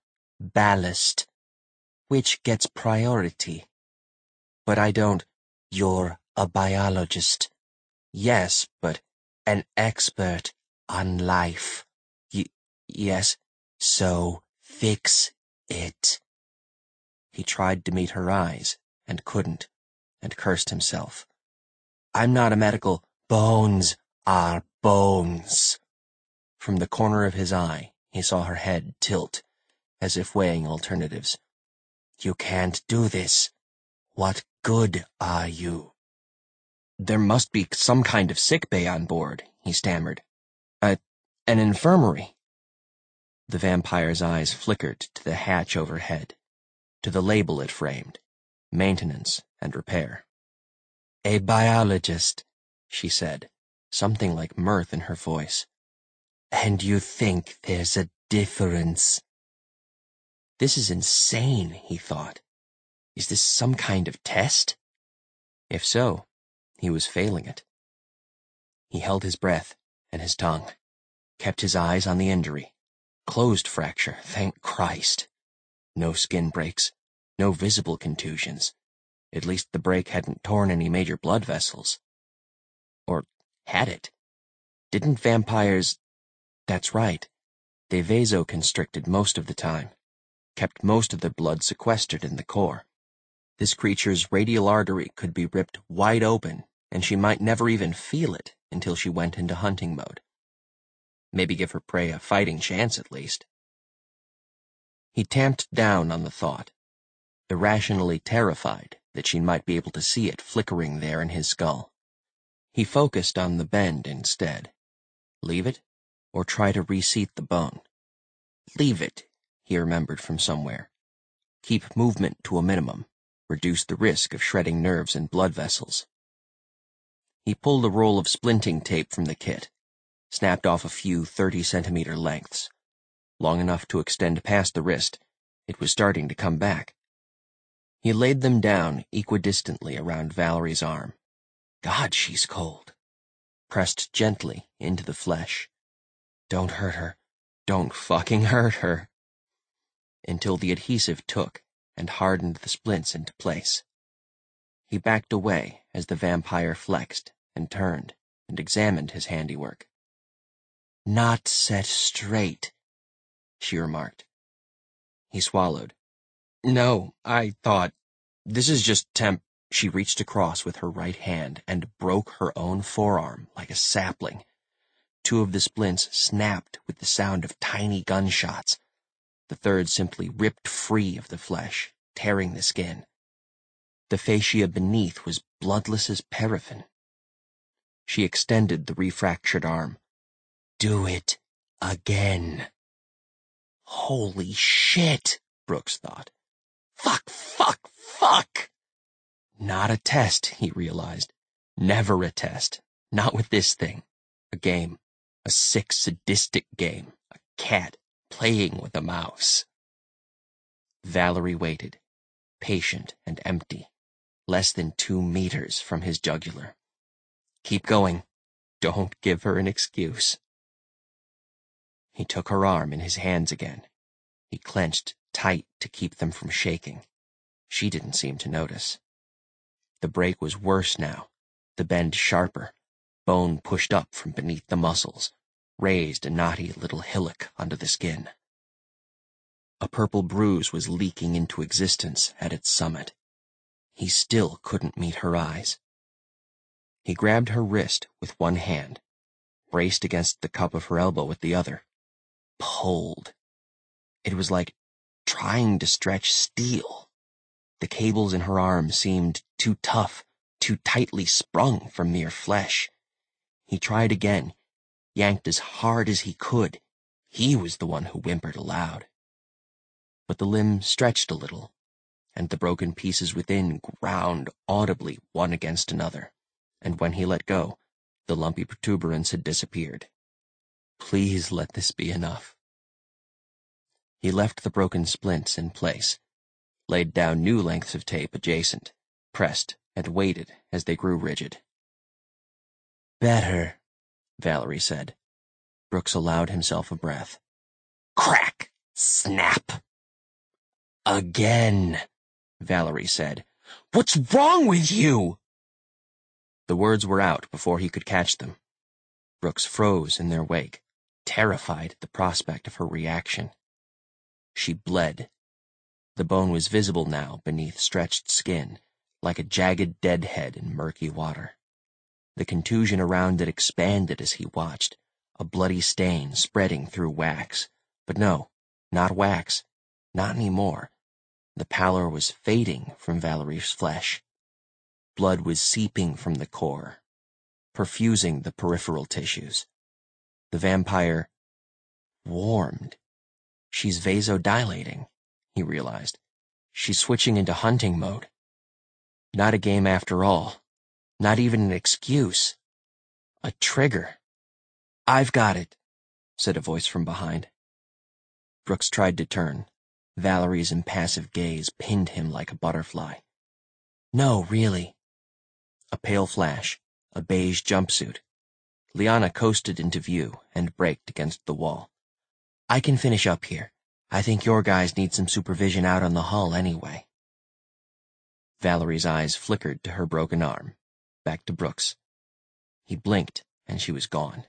ballast. Which gets priority? But I don't. You're a biologist. Yes, but an expert on life. Y- yes, so fix it. He tried to meet her eyes, and couldn't, and cursed himself. I'm not a medical. Bones are bones. From the corner of his eye, he saw her head tilt, as if weighing alternatives. You can't do this. What good are you? There must be some kind of sick bay on board, he stammered. A, an infirmary. The vampire's eyes flickered to the hatch overhead, to the label it framed, maintenance and repair. A biologist, she said, something like mirth in her voice. And you think there's a difference? This is insane, he thought. Is this some kind of test? If so, he was failing it. He held his breath and his tongue, kept his eyes on the injury. Closed fracture, thank Christ. No skin breaks, no visible contusions. At least the break hadn't torn any major blood vessels. Or had it? Didn't vampires... That's right. They vasoconstricted most of the time, kept most of their blood sequestered in the core. This creature's radial artery could be ripped wide open, and she might never even feel it until she went into hunting mode. Maybe give her prey a fighting chance at least. He tamped down on the thought, irrationally terrified that she might be able to see it flickering there in his skull. He focused on the bend instead. Leave it, or try to reseat the bone? Leave it, he remembered from somewhere. Keep movement to a minimum, reduce the risk of shredding nerves and blood vessels. He pulled a roll of splinting tape from the kit, snapped off a few thirty-centimeter lengths. Long enough to extend past the wrist, it was starting to come back. He laid them down equidistantly around Valerie's arm. God, she's cold. Pressed gently into the flesh. Don't hurt her. Don't fucking hurt her. Until the adhesive took and hardened the splints into place. He backed away as the vampire flexed and turned and examined his handiwork. Not set straight, she remarked. He swallowed. No, I thought, this is just temp... She reached across with her right hand and broke her own forearm like a sapling. Two of the splints snapped with the sound of tiny gunshots. The third simply ripped free of the flesh, tearing the skin. The fascia beneath was bloodless as paraffin. She extended the refractured arm. Do it again. Holy shit, Brooks thought. Fuck, fuck, fuck! Not a test, he realized. Never a test. Not with this thing. A game. A sick, sadistic game. A cat playing with a mouse. Valerie waited, patient and empty, less than two meters from his jugular. Keep going. Don't give her an excuse. He took her arm in his hands again. He clenched tight to keep them from shaking. She didn't seem to notice. The break was worse now, the bend sharper, bone pushed up from beneath the muscles, raised a knotty little hillock under the skin. A purple bruise was leaking into existence at its summit. He still couldn't meet her eyes. He grabbed her wrist with one hand, braced against the cup of her elbow with the other, pulled. It was like trying to stretch steel. The cables in her arm seemed too tough, too tightly sprung from mere flesh. He tried again, yanked as hard as he could. He was the one who whimpered aloud. But the limb stretched a little, and the broken pieces within ground audibly one against another, and when he let go, the lumpy protuberance had disappeared. Please let this be enough. He left the broken splints in place, laid down new lengths of tape adjacent, pressed and waited as they grew rigid. Better, Valerie said. Brooks allowed himself a breath. Crack! Snap! Again, Valerie said. What's wrong with you? The words were out before he could catch them. Brooks froze in their wake, terrified at the prospect of her reaction. She bled. The bone was visible now beneath stretched skin, like a jagged dead head in murky water. The contusion around it expanded as he watched, a bloody stain spreading through wax. But no, not wax. Not anymore. The pallor was fading from Valerie's flesh. Blood was seeping from the core, perfusing the peripheral tissues. The vampire warmed. She's vasodilating, he realized. She's switching into hunting mode. Not a game after all. Not even an excuse. A trigger. I've got it, said a voice from behind. Brooks tried to turn. Valerie's impassive gaze pinned him like a butterfly. No, really. A pale flash, a beige jumpsuit. Liana coasted into view and braked against the wall. I can finish up here. I think your guys need some supervision out on the hull anyway. Valerie's eyes flickered to her broken arm, back to Brooks. He blinked, and she was gone.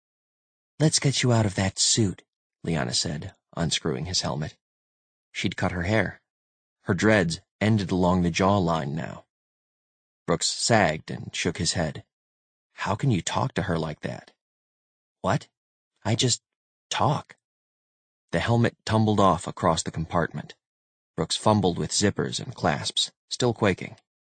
Let's get you out of that suit, Liana said, unscrewing his helmet. She'd cut her hair. Her dreads ended along the jawline now. Brooks sagged and shook his head. How can you talk to her like that? What? I just talk. The helmet tumbled off across the compartment. Brooks fumbled with zippers and clasps, still quaking.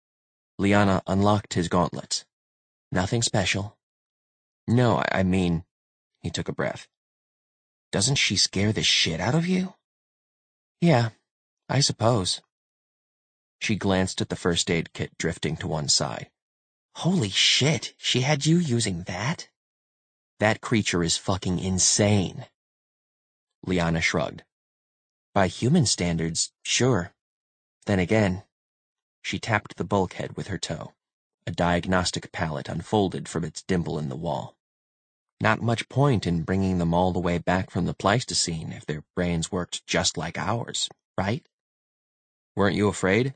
Liana unlocked his gauntlets. Nothing special. No, I, I mean, he took a breath. Doesn't she scare the shit out of you? Yeah, I suppose. She glanced at the first aid kit drifting to one side. Holy shit, she had you using that? That creature is fucking insane. Liana shrugged. By human standards, sure. Then again, she tapped the bulkhead with her toe. A diagnostic pallet unfolded from its dimple in the wall. Not much point in bringing them all the way back from the Pleistocene if their brains worked just like ours, right? Weren't you afraid?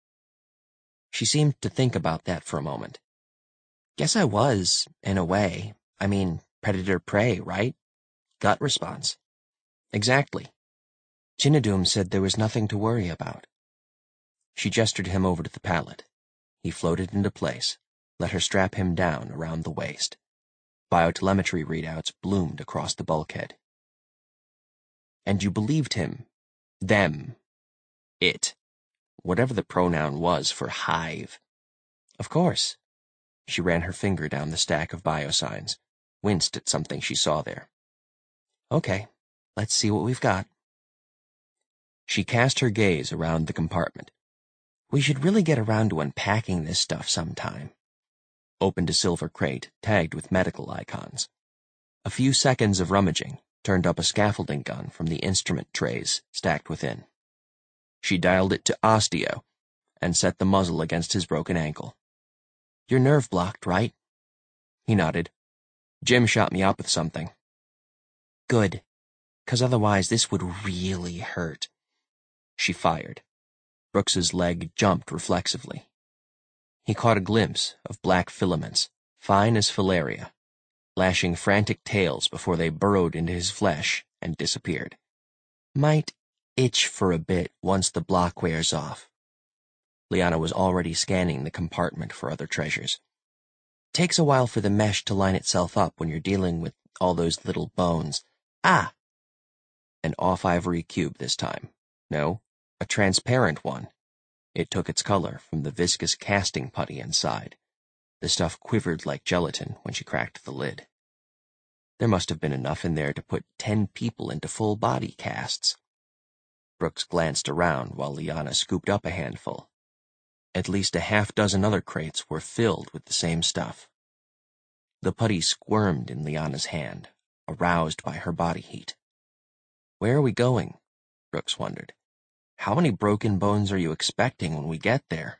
She seemed to think about that for a moment. Guess I was, in a way. I mean, predator-prey, right? Gut response. Exactly. Chinadum said there was nothing to worry about. She gestured him over to the pallet. He floated into place, let her strap him down around the waist. Biotelemetry readouts bloomed across the bulkhead. And you believed him. Them. It. Whatever the pronoun was for hive. Of course. She ran her finger down the stack of biosigns, winced at something she saw there. Okay, let's see what we've got. She cast her gaze around the compartment. We should really get around to unpacking this stuff sometime. Opened a silver crate, tagged with medical icons. A few seconds of rummaging turned up a scaffolding gun from the instrument trays stacked within. She dialed it to osteo and set the muzzle against his broken ankle. You're nerve blocked, right? He nodded. Jim shot me up with something. Good, 'cause otherwise this would really hurt. She fired. Brooks's leg jumped reflexively. He caught a glimpse of black filaments, fine as filaria, lashing frantic tails before they burrowed into his flesh and disappeared. Might itch for a bit once the block wears off. Liana was already scanning the compartment for other treasures. Takes a while for the mesh to line itself up when you're dealing with all those little bones. Ah! An off-ivory cube this time. No, a transparent one. It took its color from the viscous casting putty inside. The stuff quivered like gelatin when she cracked the lid. There must have been enough in there to put ten people into full-body casts. Brooks glanced around while Liana scooped up a handful. At least a half-dozen other crates were filled with the same stuff. The putty squirmed in Liana's hand, aroused by her body heat. Where are we going? Brooks wondered. How many broken bones are you expecting when we get there?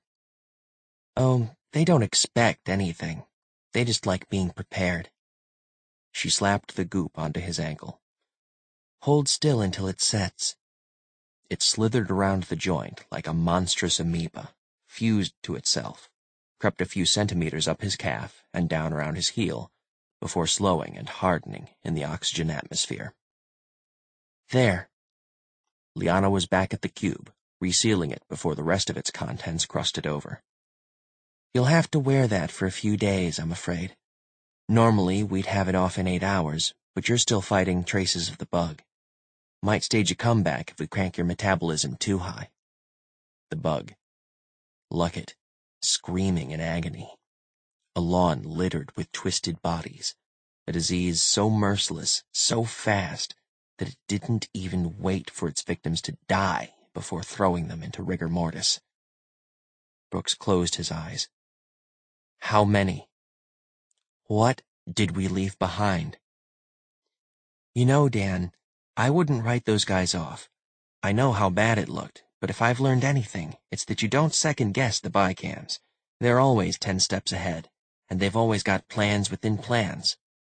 Oh, they don't expect anything. They just like being prepared. She slapped the goop onto his ankle. Hold still until it sets. It slithered around the joint like a monstrous amoeba, fused to itself, crept a few centimeters up his calf and down around his heel, before slowing and hardening in the oxygen atmosphere. There. Liana was back at the cube, resealing it before the rest of its contents crusted over. You'll have to wear that for a few days, I'm afraid. Normally, we'd have it off in eight hours, but you're still fighting traces of the bug. Might stage a comeback if we crank your metabolism too high. The bug. Luckett, screaming in agony. A lawn littered with twisted bodies. A disease so merciless, so fast, that it didn't even wait for its victims to die before throwing them into rigor mortis. Brooks closed his eyes. How many? What did we leave behind? You know, Dan, I wouldn't write those guys off. I know how bad it looked, but if I've learned anything, it's that you don't second-guess the Bicams. They're always ten steps ahead, and they've always got plans within plans.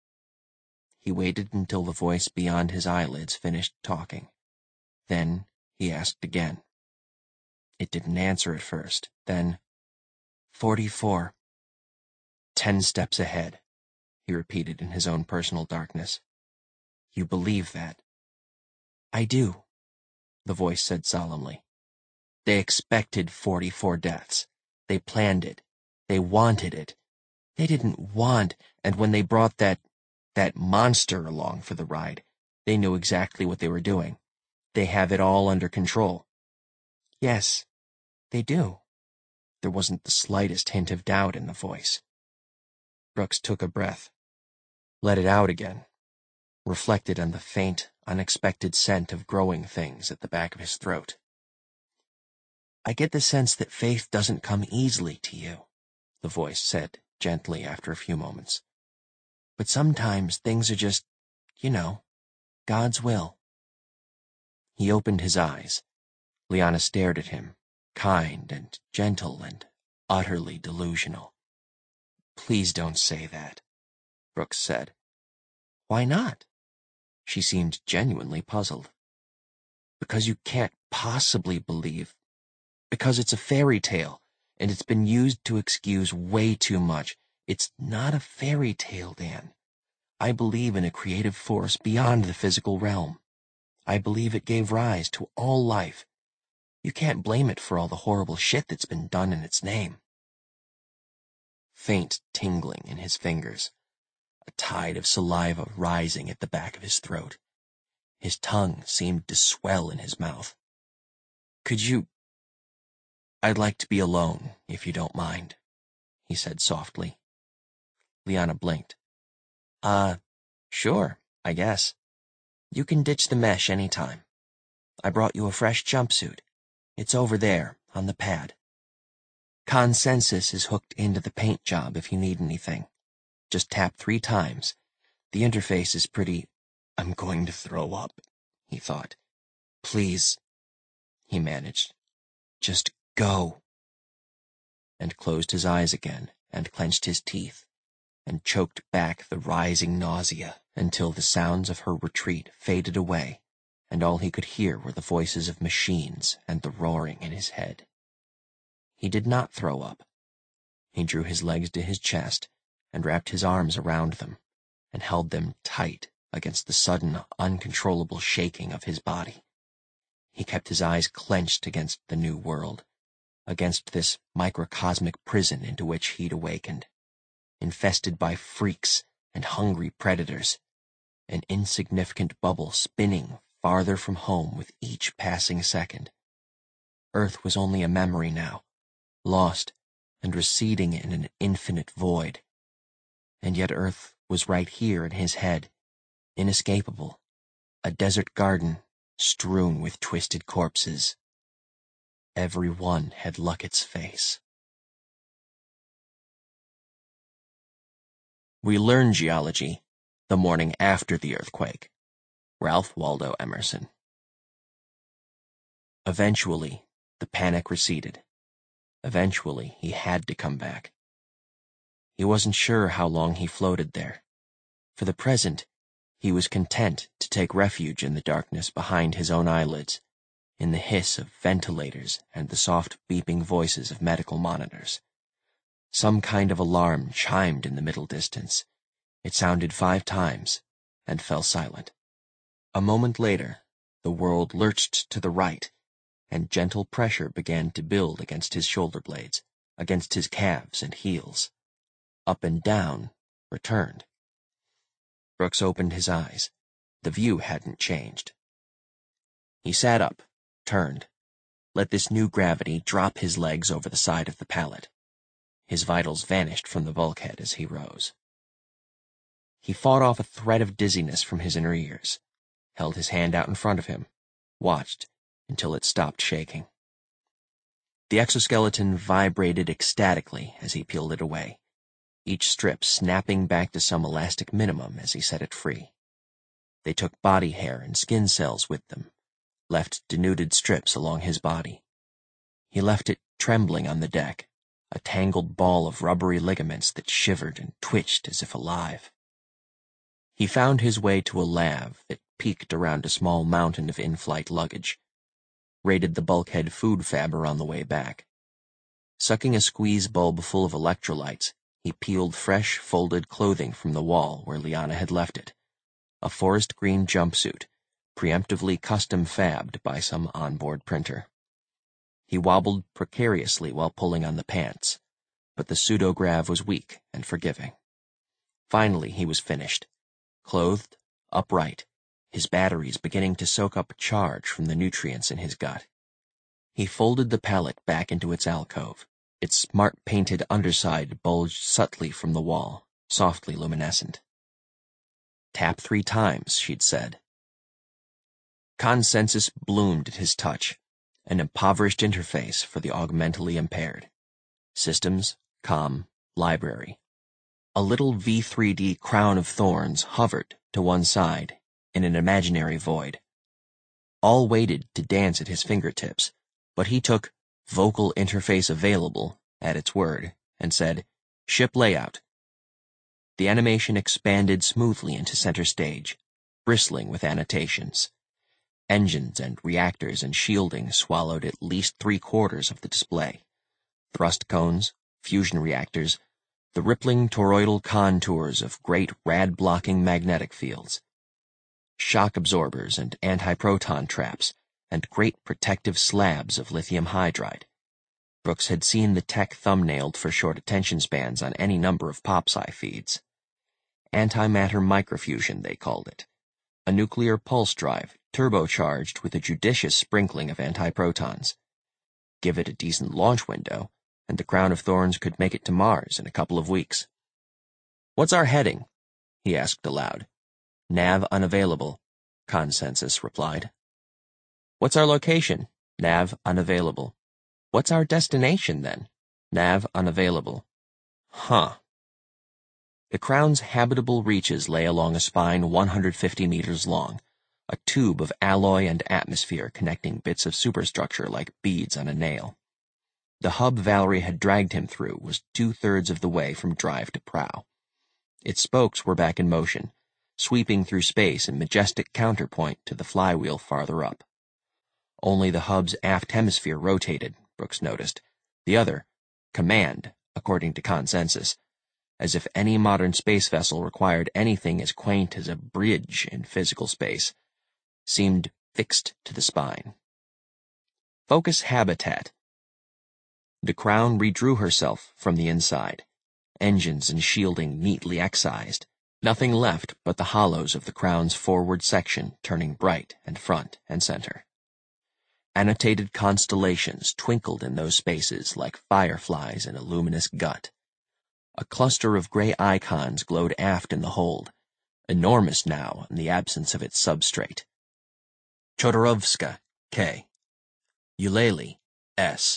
He waited until the voice beyond his eyelids finished talking. Then he asked again. It didn't answer at first. Then, forty-four. Ten steps ahead, he repeated in his own personal darkness. You believe that? I do, the voice said solemnly. They expected forty-four deaths. They planned it. They wanted it. They didn't want, and when they brought that, that monster along for the ride, they knew exactly what they were doing. They have it all under control. Yes, they do. There wasn't the slightest hint of doubt in the voice. Brooks took a breath, let it out again, reflected on the faint, unexpected scent of growing things at the back of his throat. I get the sense that faith doesn't come easily to you, the voice said gently after a few moments. But sometimes things are just, you know, God's will. He opened his eyes. Liana stared at him, kind and gentle and utterly delusional. Please don't say that, Brooks said. Why not? She seemed genuinely puzzled. Because you can't possibly believe. Because it's a fairy tale, and it's been used to excuse way too much. It's not a fairy tale, Dan. I believe in a creative force beyond the physical realm. I believe it gave rise to all life. You can't blame it for all the horrible shit that's been done in its name. Faint tingling in his fingers, a tide of saliva rising at the back of his throat. His tongue seemed to swell in his mouth. Could you... I'd like to be alone, if you don't mind, he said softly. Liana blinked. Uh, sure, I guess. You can ditch the mesh any time. I brought you a fresh jumpsuit. It's over there, on the pad. Consensus is hooked into the paint job if you need anything. Just tap three times. The interface is pretty... I'm going to throw up, he thought. Please, he managed. Just go. And closed his eyes again and clenched his teeth and choked back the rising nausea until the sounds of her retreat faded away and all he could hear were the voices of machines and the roaring in his head. He did not throw up. He drew his legs to his chest and wrapped his arms around them and held them tight against the sudden, uncontrollable shaking of his body. He kept his eyes clenched against the new world, against this microcosmic prison into which he'd awakened, infested by freaks and hungry predators, an insignificant bubble spinning farther from home with each passing second. Earth was only a memory now, lost and receding in an infinite void. And yet Earth was right here in his head, inescapable, a desert garden strewn with twisted corpses. Every one had Luckett's face. We learned geology the morning after the earthquake. Ralph Waldo Emerson. Eventually, the panic receded. Eventually, he had to come back. He wasn't sure how long he floated there. For the present, he was content to take refuge in the darkness behind his own eyelids, in the hiss of ventilators and the soft beeping voices of medical monitors. Some kind of alarm chimed in the middle distance. It sounded five times and fell silent. A moment later, the world lurched to the right, and gentle pressure began to build against his shoulder blades, against his calves and heels. Up and down returned. Brooks opened his eyes. The view hadn't changed. He sat up, turned, let this new gravity drop his legs over the side of the pallet. His vitals vanished from the bulkhead as he rose. He fought off a threat of dizziness from his inner ears, held his hand out in front of him, watched until it stopped shaking. The exoskeleton vibrated ecstatically as he peeled it away, each strip snapping back to some elastic minimum as he set it free. They took body hair and skin cells with them, left denuded strips along his body. He left it trembling on the deck, a tangled ball of rubbery ligaments that shivered and twitched as if alive. He found his way to a lav that peeked around a small mountain of in-flight luggage, raided the bulkhead food fabber on the way back. Sucking a squeeze bulb full of electrolytes, he peeled fresh, folded clothing from the wall where Liana had left it, a forest green jumpsuit, preemptively custom-fabbed by some onboard printer. He wobbled precariously while pulling on the pants, but the pseudograv was weak and forgiving. Finally, he was finished, clothed, upright, his batteries beginning to soak up charge from the nutrients in his gut. He folded the pallet back into its alcove. Its smart-painted underside bulged subtly from the wall, softly luminescent. Tap three times, she'd said. Consensus bloomed at his touch, an impoverished interface for the augmentally impaired. Systems, com, library. A little V three D crown of thorns hovered to one side in an imaginary void. All waited to dance at his fingertips, but he took vocal interface available at its word and said, ship layout. The animation expanded smoothly into center stage, bristling with annotations. Engines and reactors and shielding swallowed at least three-quarters of the display. Thrust cones, fusion reactors, the rippling toroidal contours of great rad-blocking magnetic fields. Shock absorbers and anti-proton traps, and great protective slabs of lithium hydride. Brooks had seen the tech thumbnailed for short attention spans on any number of PopSci feeds. Antimatter microfusion, they called it. A nuclear pulse drive, turbocharged with a judicious sprinkling of antiprotons. Give it a decent launch window, and the crown of thorns could make it to Mars in a couple of weeks. What's our heading? He asked aloud. Nav unavailable, Consensus replied. What's our location? Nav unavailable. What's our destination, then? Nav unavailable. Huh. The crown's habitable reaches lay along a spine one hundred fifty meters long, a tube of alloy and atmosphere connecting bits of superstructure like beads on a nail. The hub Valerie had dragged him through was two-thirds of the way from drive to prow. Its spokes were back in motion, sweeping through space in majestic counterpoint to the flywheel farther up. Only the hub's aft hemisphere rotated, Brooks noticed. The other, command, according to Consensus, as if any modern space vessel required anything as quaint as a bridge in physical space, seemed fixed to the spine. Focus habitat. The crown redrew herself from the inside, engines and shielding neatly excised, nothing left but the hollows of the crown's forward section turning bright and front and center. Annotated constellations twinkled in those spaces like fireflies in a luminous gut. A cluster of gray icons glowed aft in the hold, enormous now in the absence of its substrate. Chodorovska, K. Eulalie, S.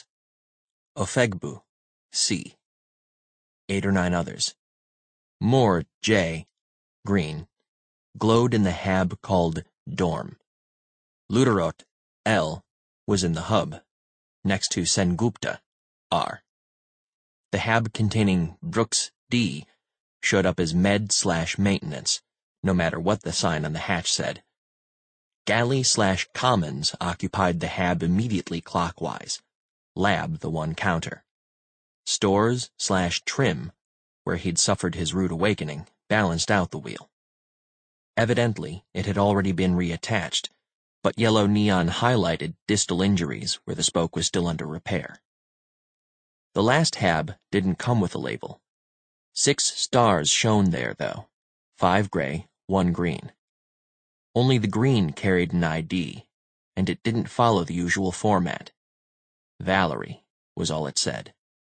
Ofegbu, C. Eight or nine others. More, J. Green, glowed in the hab called Dorm. Luderot, L. was in the hub, next to Sengupta, R. The hab containing Brooks, D. showed up as med slash maintenance, no matter what the sign on the hatch said. Galley slash Commons occupied the Hab immediately clockwise, Lab the one counter. Stores slash Trim, where he'd suffered his rude awakening, balanced out the wheel. Evidently, it had already been reattached, but yellow neon highlighted distal injuries where the spoke was still under repair. The last Hab didn't come with a label. Six stars shone there, though. Five gray, one green. Only the green carried an I D, and it didn't follow the usual format. Valerie was all it said.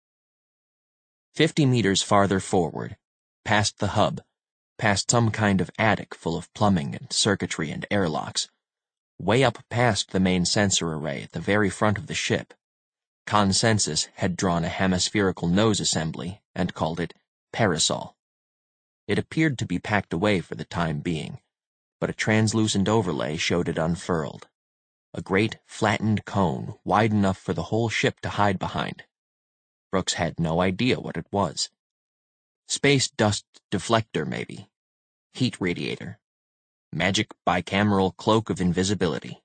Fifty meters farther forward, past the hub, past some kind of attic full of plumbing and circuitry and airlocks, way up past the main sensor array at the very front of the ship, Consensus had drawn a hemispherical nose assembly and called it Parasol. It appeared to be packed away for the time being, but a translucent overlay showed it unfurled. A great, flattened cone, wide enough for the whole ship to hide behind. Brooks had no idea what it was. Space dust deflector, maybe. Heat radiator. Magic bicameral cloak of invisibility.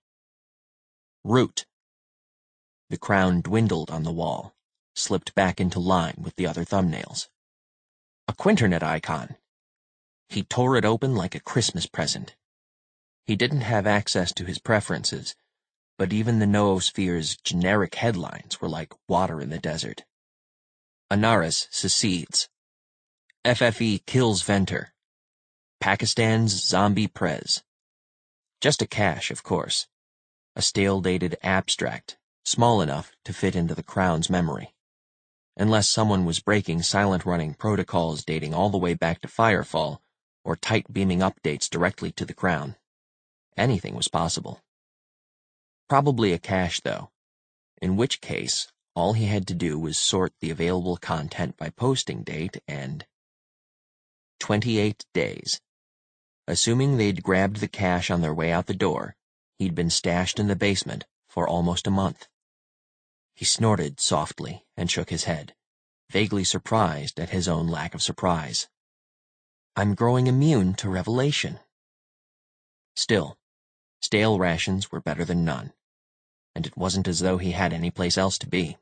Root. The crown dwindled on the wall, slipped back into line with the other thumbnails. A Quinternet icon. He tore it open like a Christmas present. He didn't have access to his preferences, but even the noosphere's generic headlines were like water in the desert. Anaris secedes. F F E kills Venter. Pakistan's zombie prez. Just a cache, of course. A stale-dated abstract, small enough to fit into the Crown's memory. Unless someone was breaking silent-running protocols dating all the way back to Firefall, or tight-beaming updates directly to the Crown. Anything was possible. Probably a cache, though, in which case all he had to do was sort the available content by posting date and... Twenty-eight days. Assuming they'd grabbed the cache on their way out the door, he'd been stashed in the basement for almost a month. He snorted softly and shook his head, vaguely surprised at his own lack of surprise. I'm growing immune to revelation. Still, stale rations were better than none, and it wasn't as though he had any place else to be.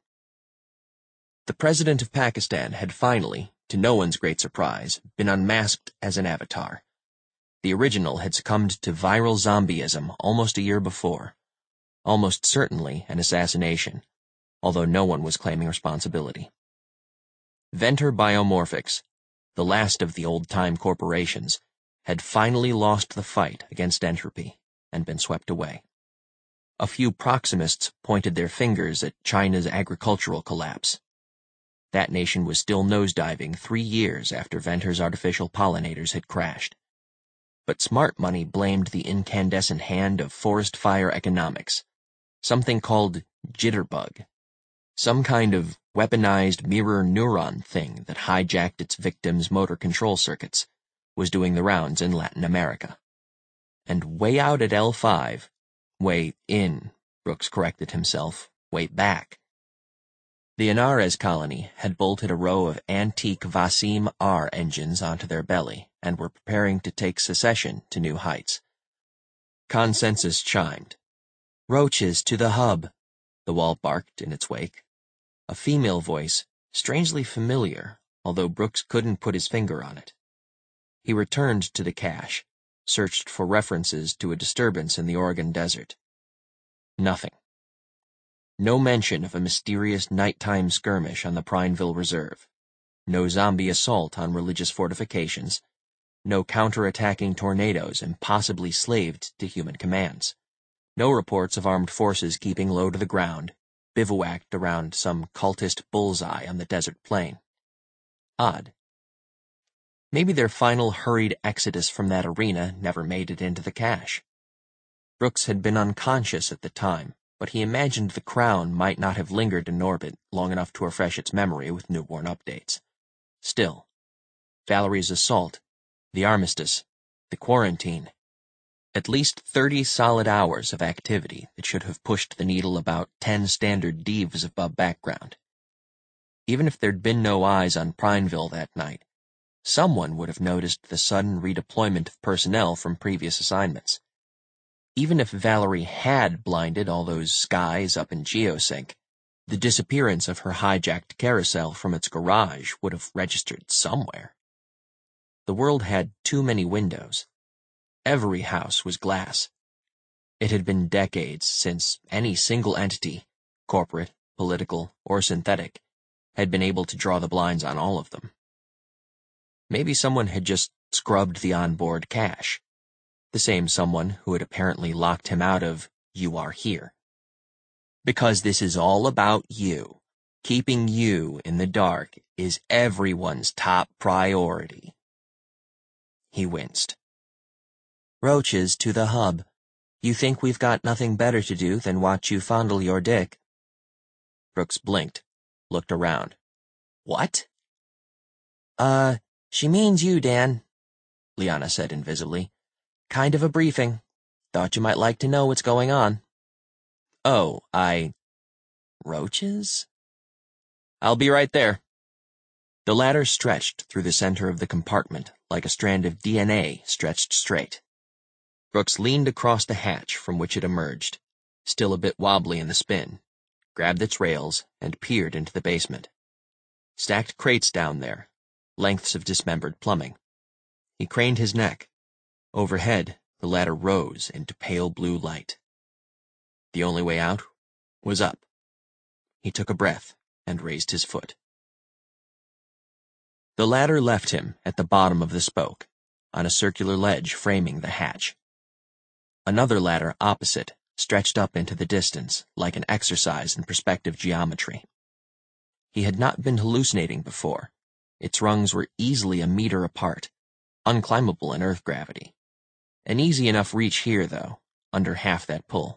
The president of Pakistan had finally, to no one's great surprise, been unmasked as an avatar. The original had succumbed to viral zombieism almost a year before. Almost certainly an assassination, although no one was claiming responsibility. Venter Biomorphics, the last of the old-time corporations, had finally lost the fight against entropy and been swept away. A few proximists pointed their fingers at China's agricultural collapse. That nation was still nosediving three years after Venter's artificial pollinators had crashed. But smart money blamed the incandescent hand of forest fire economics, something called jitterbug, some kind of weaponized mirror neuron thing that hijacked its victims' motor control circuits, was doing the rounds in Latin America. And way out at L five, way in, Brooks corrected himself, way back, the Anares colony had bolted a row of antique Vasim R engines onto their belly and were preparing to take secession to new heights. Consensus chimed. Roaches to the hub, the wall barked in its wake. A female voice, strangely familiar, although Brooks couldn't put his finger on it. He returned to the cache, searched for references to a disturbance in the Oregon desert. Nothing. No mention of a mysterious nighttime skirmish on the Prineville Reserve. No zombie assault on religious fortifications. No counterattacking tornadoes impossibly slaved to human commands. No reports of armed forces keeping low to the ground, bivouacked around some cultist bullseye on the desert plain. Odd. Maybe their final hurried exodus from that arena never made it into the cache. Brooks had been unconscious at the time, but he imagined the Crown might not have lingered in orbit long enough to refresh its memory with newborn updates. Still, Valerie's assault, the armistice, the quarantine, at least thirty solid hours of activity that should have pushed the needle about ten standard divs above background. Even if there'd been no eyes on Prineville that night, someone would have noticed the sudden redeployment of personnel from previous assignments. Even if Valerie had blinded all those skies up in Geosync, the disappearance of her hijacked carousel from its garage would have registered somewhere. The world had too many windows. Every house was glass. It had been decades since any single entity, corporate, political, or synthetic, had been able to draw the blinds on all of them. Maybe someone had just scrubbed the onboard cache. The same someone who had apparently locked him out of "You Are Here." Because this is all about you. Keeping you in the dark is everyone's top priority. He winced. Roaches to the hub. You think we've got nothing better to do than watch you fondle your dick? Brooks blinked, looked around. What? Uh, she means you, Dan, Liana said invisibly. Kind of a briefing. Thought you might like to know what's going on. Oh, I... Roaches? I'll be right there. The ladder stretched through the center of the compartment like a strand of D N A stretched straight. Brooks leaned across the hatch from which it emerged, still a bit wobbly in the spin, grabbed its rails, and peered into the basement. Stacked crates down there, lengths of dismembered plumbing. He craned his neck. Overhead, the ladder rose into pale blue light. The only way out was up. He took a breath and raised his foot. The ladder left him at the bottom of the spoke, on a circular ledge framing the hatch. Another ladder opposite stretched up into the distance like an exercise in perspective geometry. He had not been hallucinating before. Its rungs were easily a meter apart, unclimbable in Earth gravity. An easy enough reach here, though, under half that pull.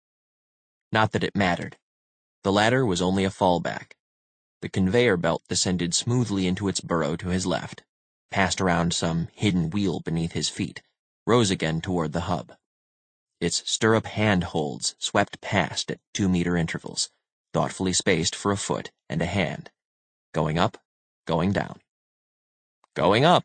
Not that it mattered. The ladder was only a fallback. The conveyor belt descended smoothly into its burrow to his left, passed around some hidden wheel beneath his feet, rose again toward the hub. Its stirrup handholds swept past at two-meter intervals, thoughtfully spaced for a foot and a hand. Going up, going down. Going up!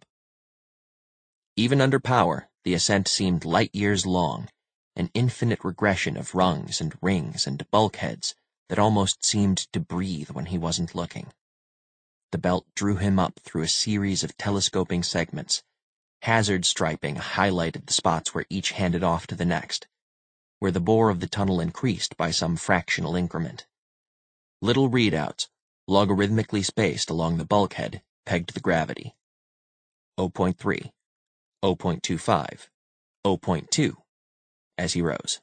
Even under power, the ascent seemed light years long, an infinite regression of rungs and rings and bulkheads that almost seemed to breathe when he wasn't looking. The belt drew him up through a series of telescoping segments. Hazard striping highlighted the spots where each handed off to the next, where the bore of the tunnel increased by some fractional increment. Little readouts, logarithmically spaced along the bulkhead, pegged the gravity. zero point three, zero point two five, zero point two, as he rose.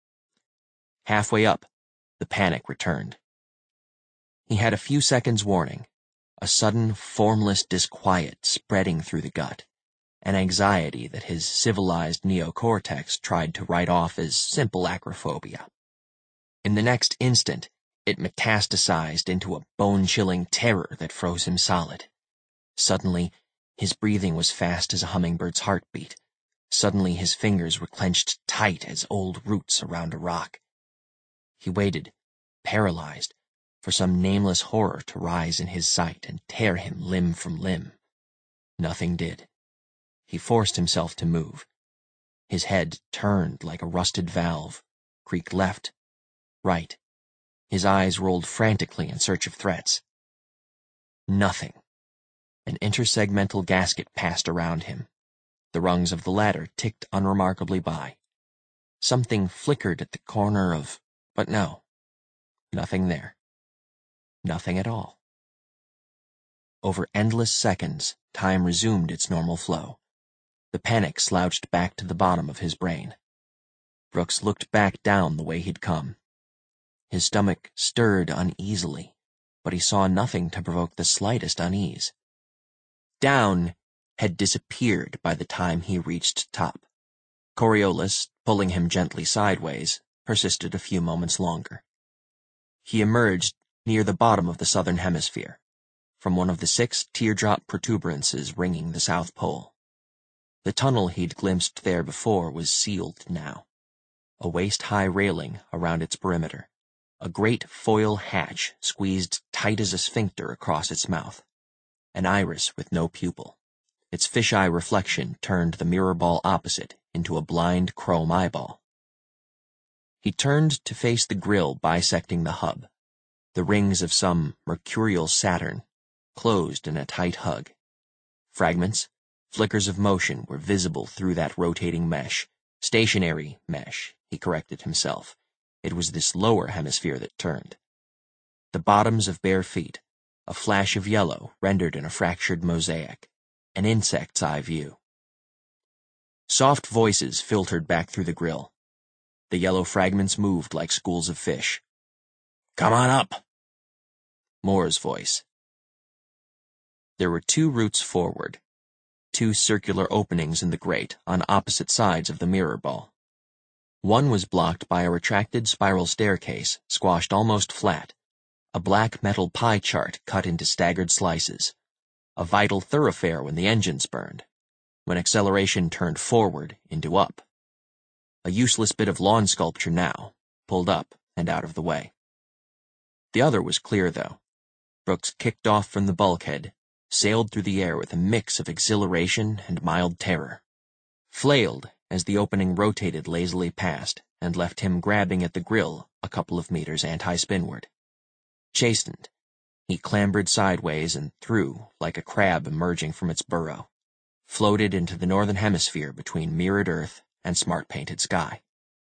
Halfway up, the panic returned. He had a few seconds' warning, a sudden, formless disquiet spreading through the gut, an anxiety that his civilized neocortex tried to write off as simple acrophobia. In the next instant, it metastasized into a bone-chilling terror that froze him solid. Suddenly, his breathing was fast as a hummingbird's heartbeat. Suddenly, his fingers were clenched tight as old roots around a rock. He waited, paralyzed, for some nameless horror to rise in his sight and tear him limb from limb. Nothing did. He forced himself to move. His head turned like a rusted valve, creaked left, right. His eyes rolled frantically in search of threats. Nothing. An intersegmental gasket passed around him. The rungs of the ladder ticked unremarkably by. Something flickered at the corner of... But no. Nothing there. Nothing at all. Over endless seconds, time resumed its normal flow. The panic slouched back to the bottom of his brain. Brooks looked back down the way he'd come. His stomach stirred uneasily, but he saw nothing to provoke the slightest unease. Down had disappeared by the time he reached top. Coriolis, pulling him gently sideways, persisted a few moments longer. He emerged near the bottom of the southern hemisphere, from one of the six teardrop protuberances ringing the South Pole. The tunnel he'd glimpsed there before was sealed now, a waist-high railing around its perimeter, a great foil hatch squeezed tight as a sphincter across its mouth, an iris with no pupil. Its fisheye reflection turned the mirror ball opposite into a blind chrome eyeball. He turned to face the grill bisecting the hub, the rings of some mercurial Saturn, closed in a tight hug. Fragments, flickers of motion were visible through that rotating mesh. Stationary mesh, he corrected himself. It was this lower hemisphere that turned. The bottoms of bare feet, a flash of yellow rendered in a fractured mosaic, an insect's eye view. Soft voices filtered back through the grill. The yellow fragments moved like schools of fish. "Come on up." Moore's voice. There were two routes forward, two circular openings in the grate on opposite sides of the mirror ball. One was blocked by a retracted spiral staircase, squashed almost flat, a black metal pie chart cut into staggered slices, a vital thoroughfare when the engines burned, when acceleration turned forward into up. A useless bit of lawn sculpture now, pulled up and out of the way. The other was clear, though. Brooks kicked off from the bulkhead, sailed through the air with a mix of exhilaration and mild terror, flailed as the opening rotated lazily past and left him grabbing at the grill a couple of meters anti-spinward. Chastened, he clambered sideways and through like a crab emerging from its burrow, floated into the northern hemisphere between mirrored earth and smart-painted sky.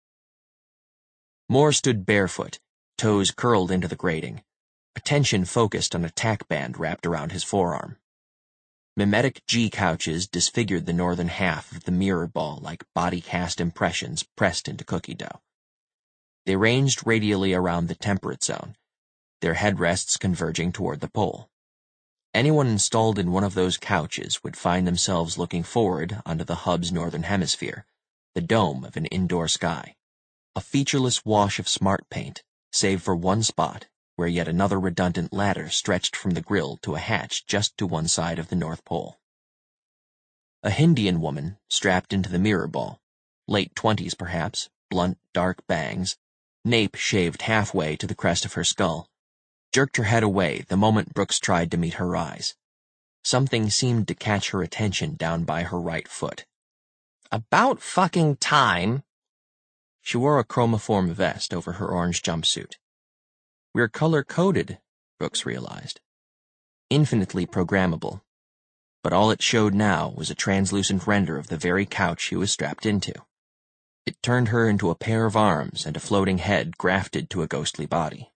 Moore stood barefoot, toes curled into the grating, attention focused on a tack band wrapped around his forearm. Mimetic G-couches disfigured the northern half of the mirror ball like body-cast impressions pressed into cookie dough. They ranged radially around the temperate zone, their headrests converging toward the pole. Anyone installed in one of those couches would find themselves looking forward onto the hub's northern hemisphere, the dome of an indoor sky, a featureless wash of smart paint, save for one spot where yet another redundant ladder stretched from the grill to a hatch just to one side of the North Pole. A Hindian woman, strapped into the mirror ball, late twenties perhaps, blunt, dark bangs, nape shaved halfway to the crest of her skull, jerked her head away the moment Brooks tried to meet her eyes. Something seemed to catch her attention down by her right foot. "About fucking time." She wore a chromoform vest over her orange jumpsuit. We're color-coded, Brooks realized. Infinitely programmable. But all it showed now was a translucent render of the very couch she was strapped into. It turned her into a pair of arms and a floating head grafted to a ghostly body.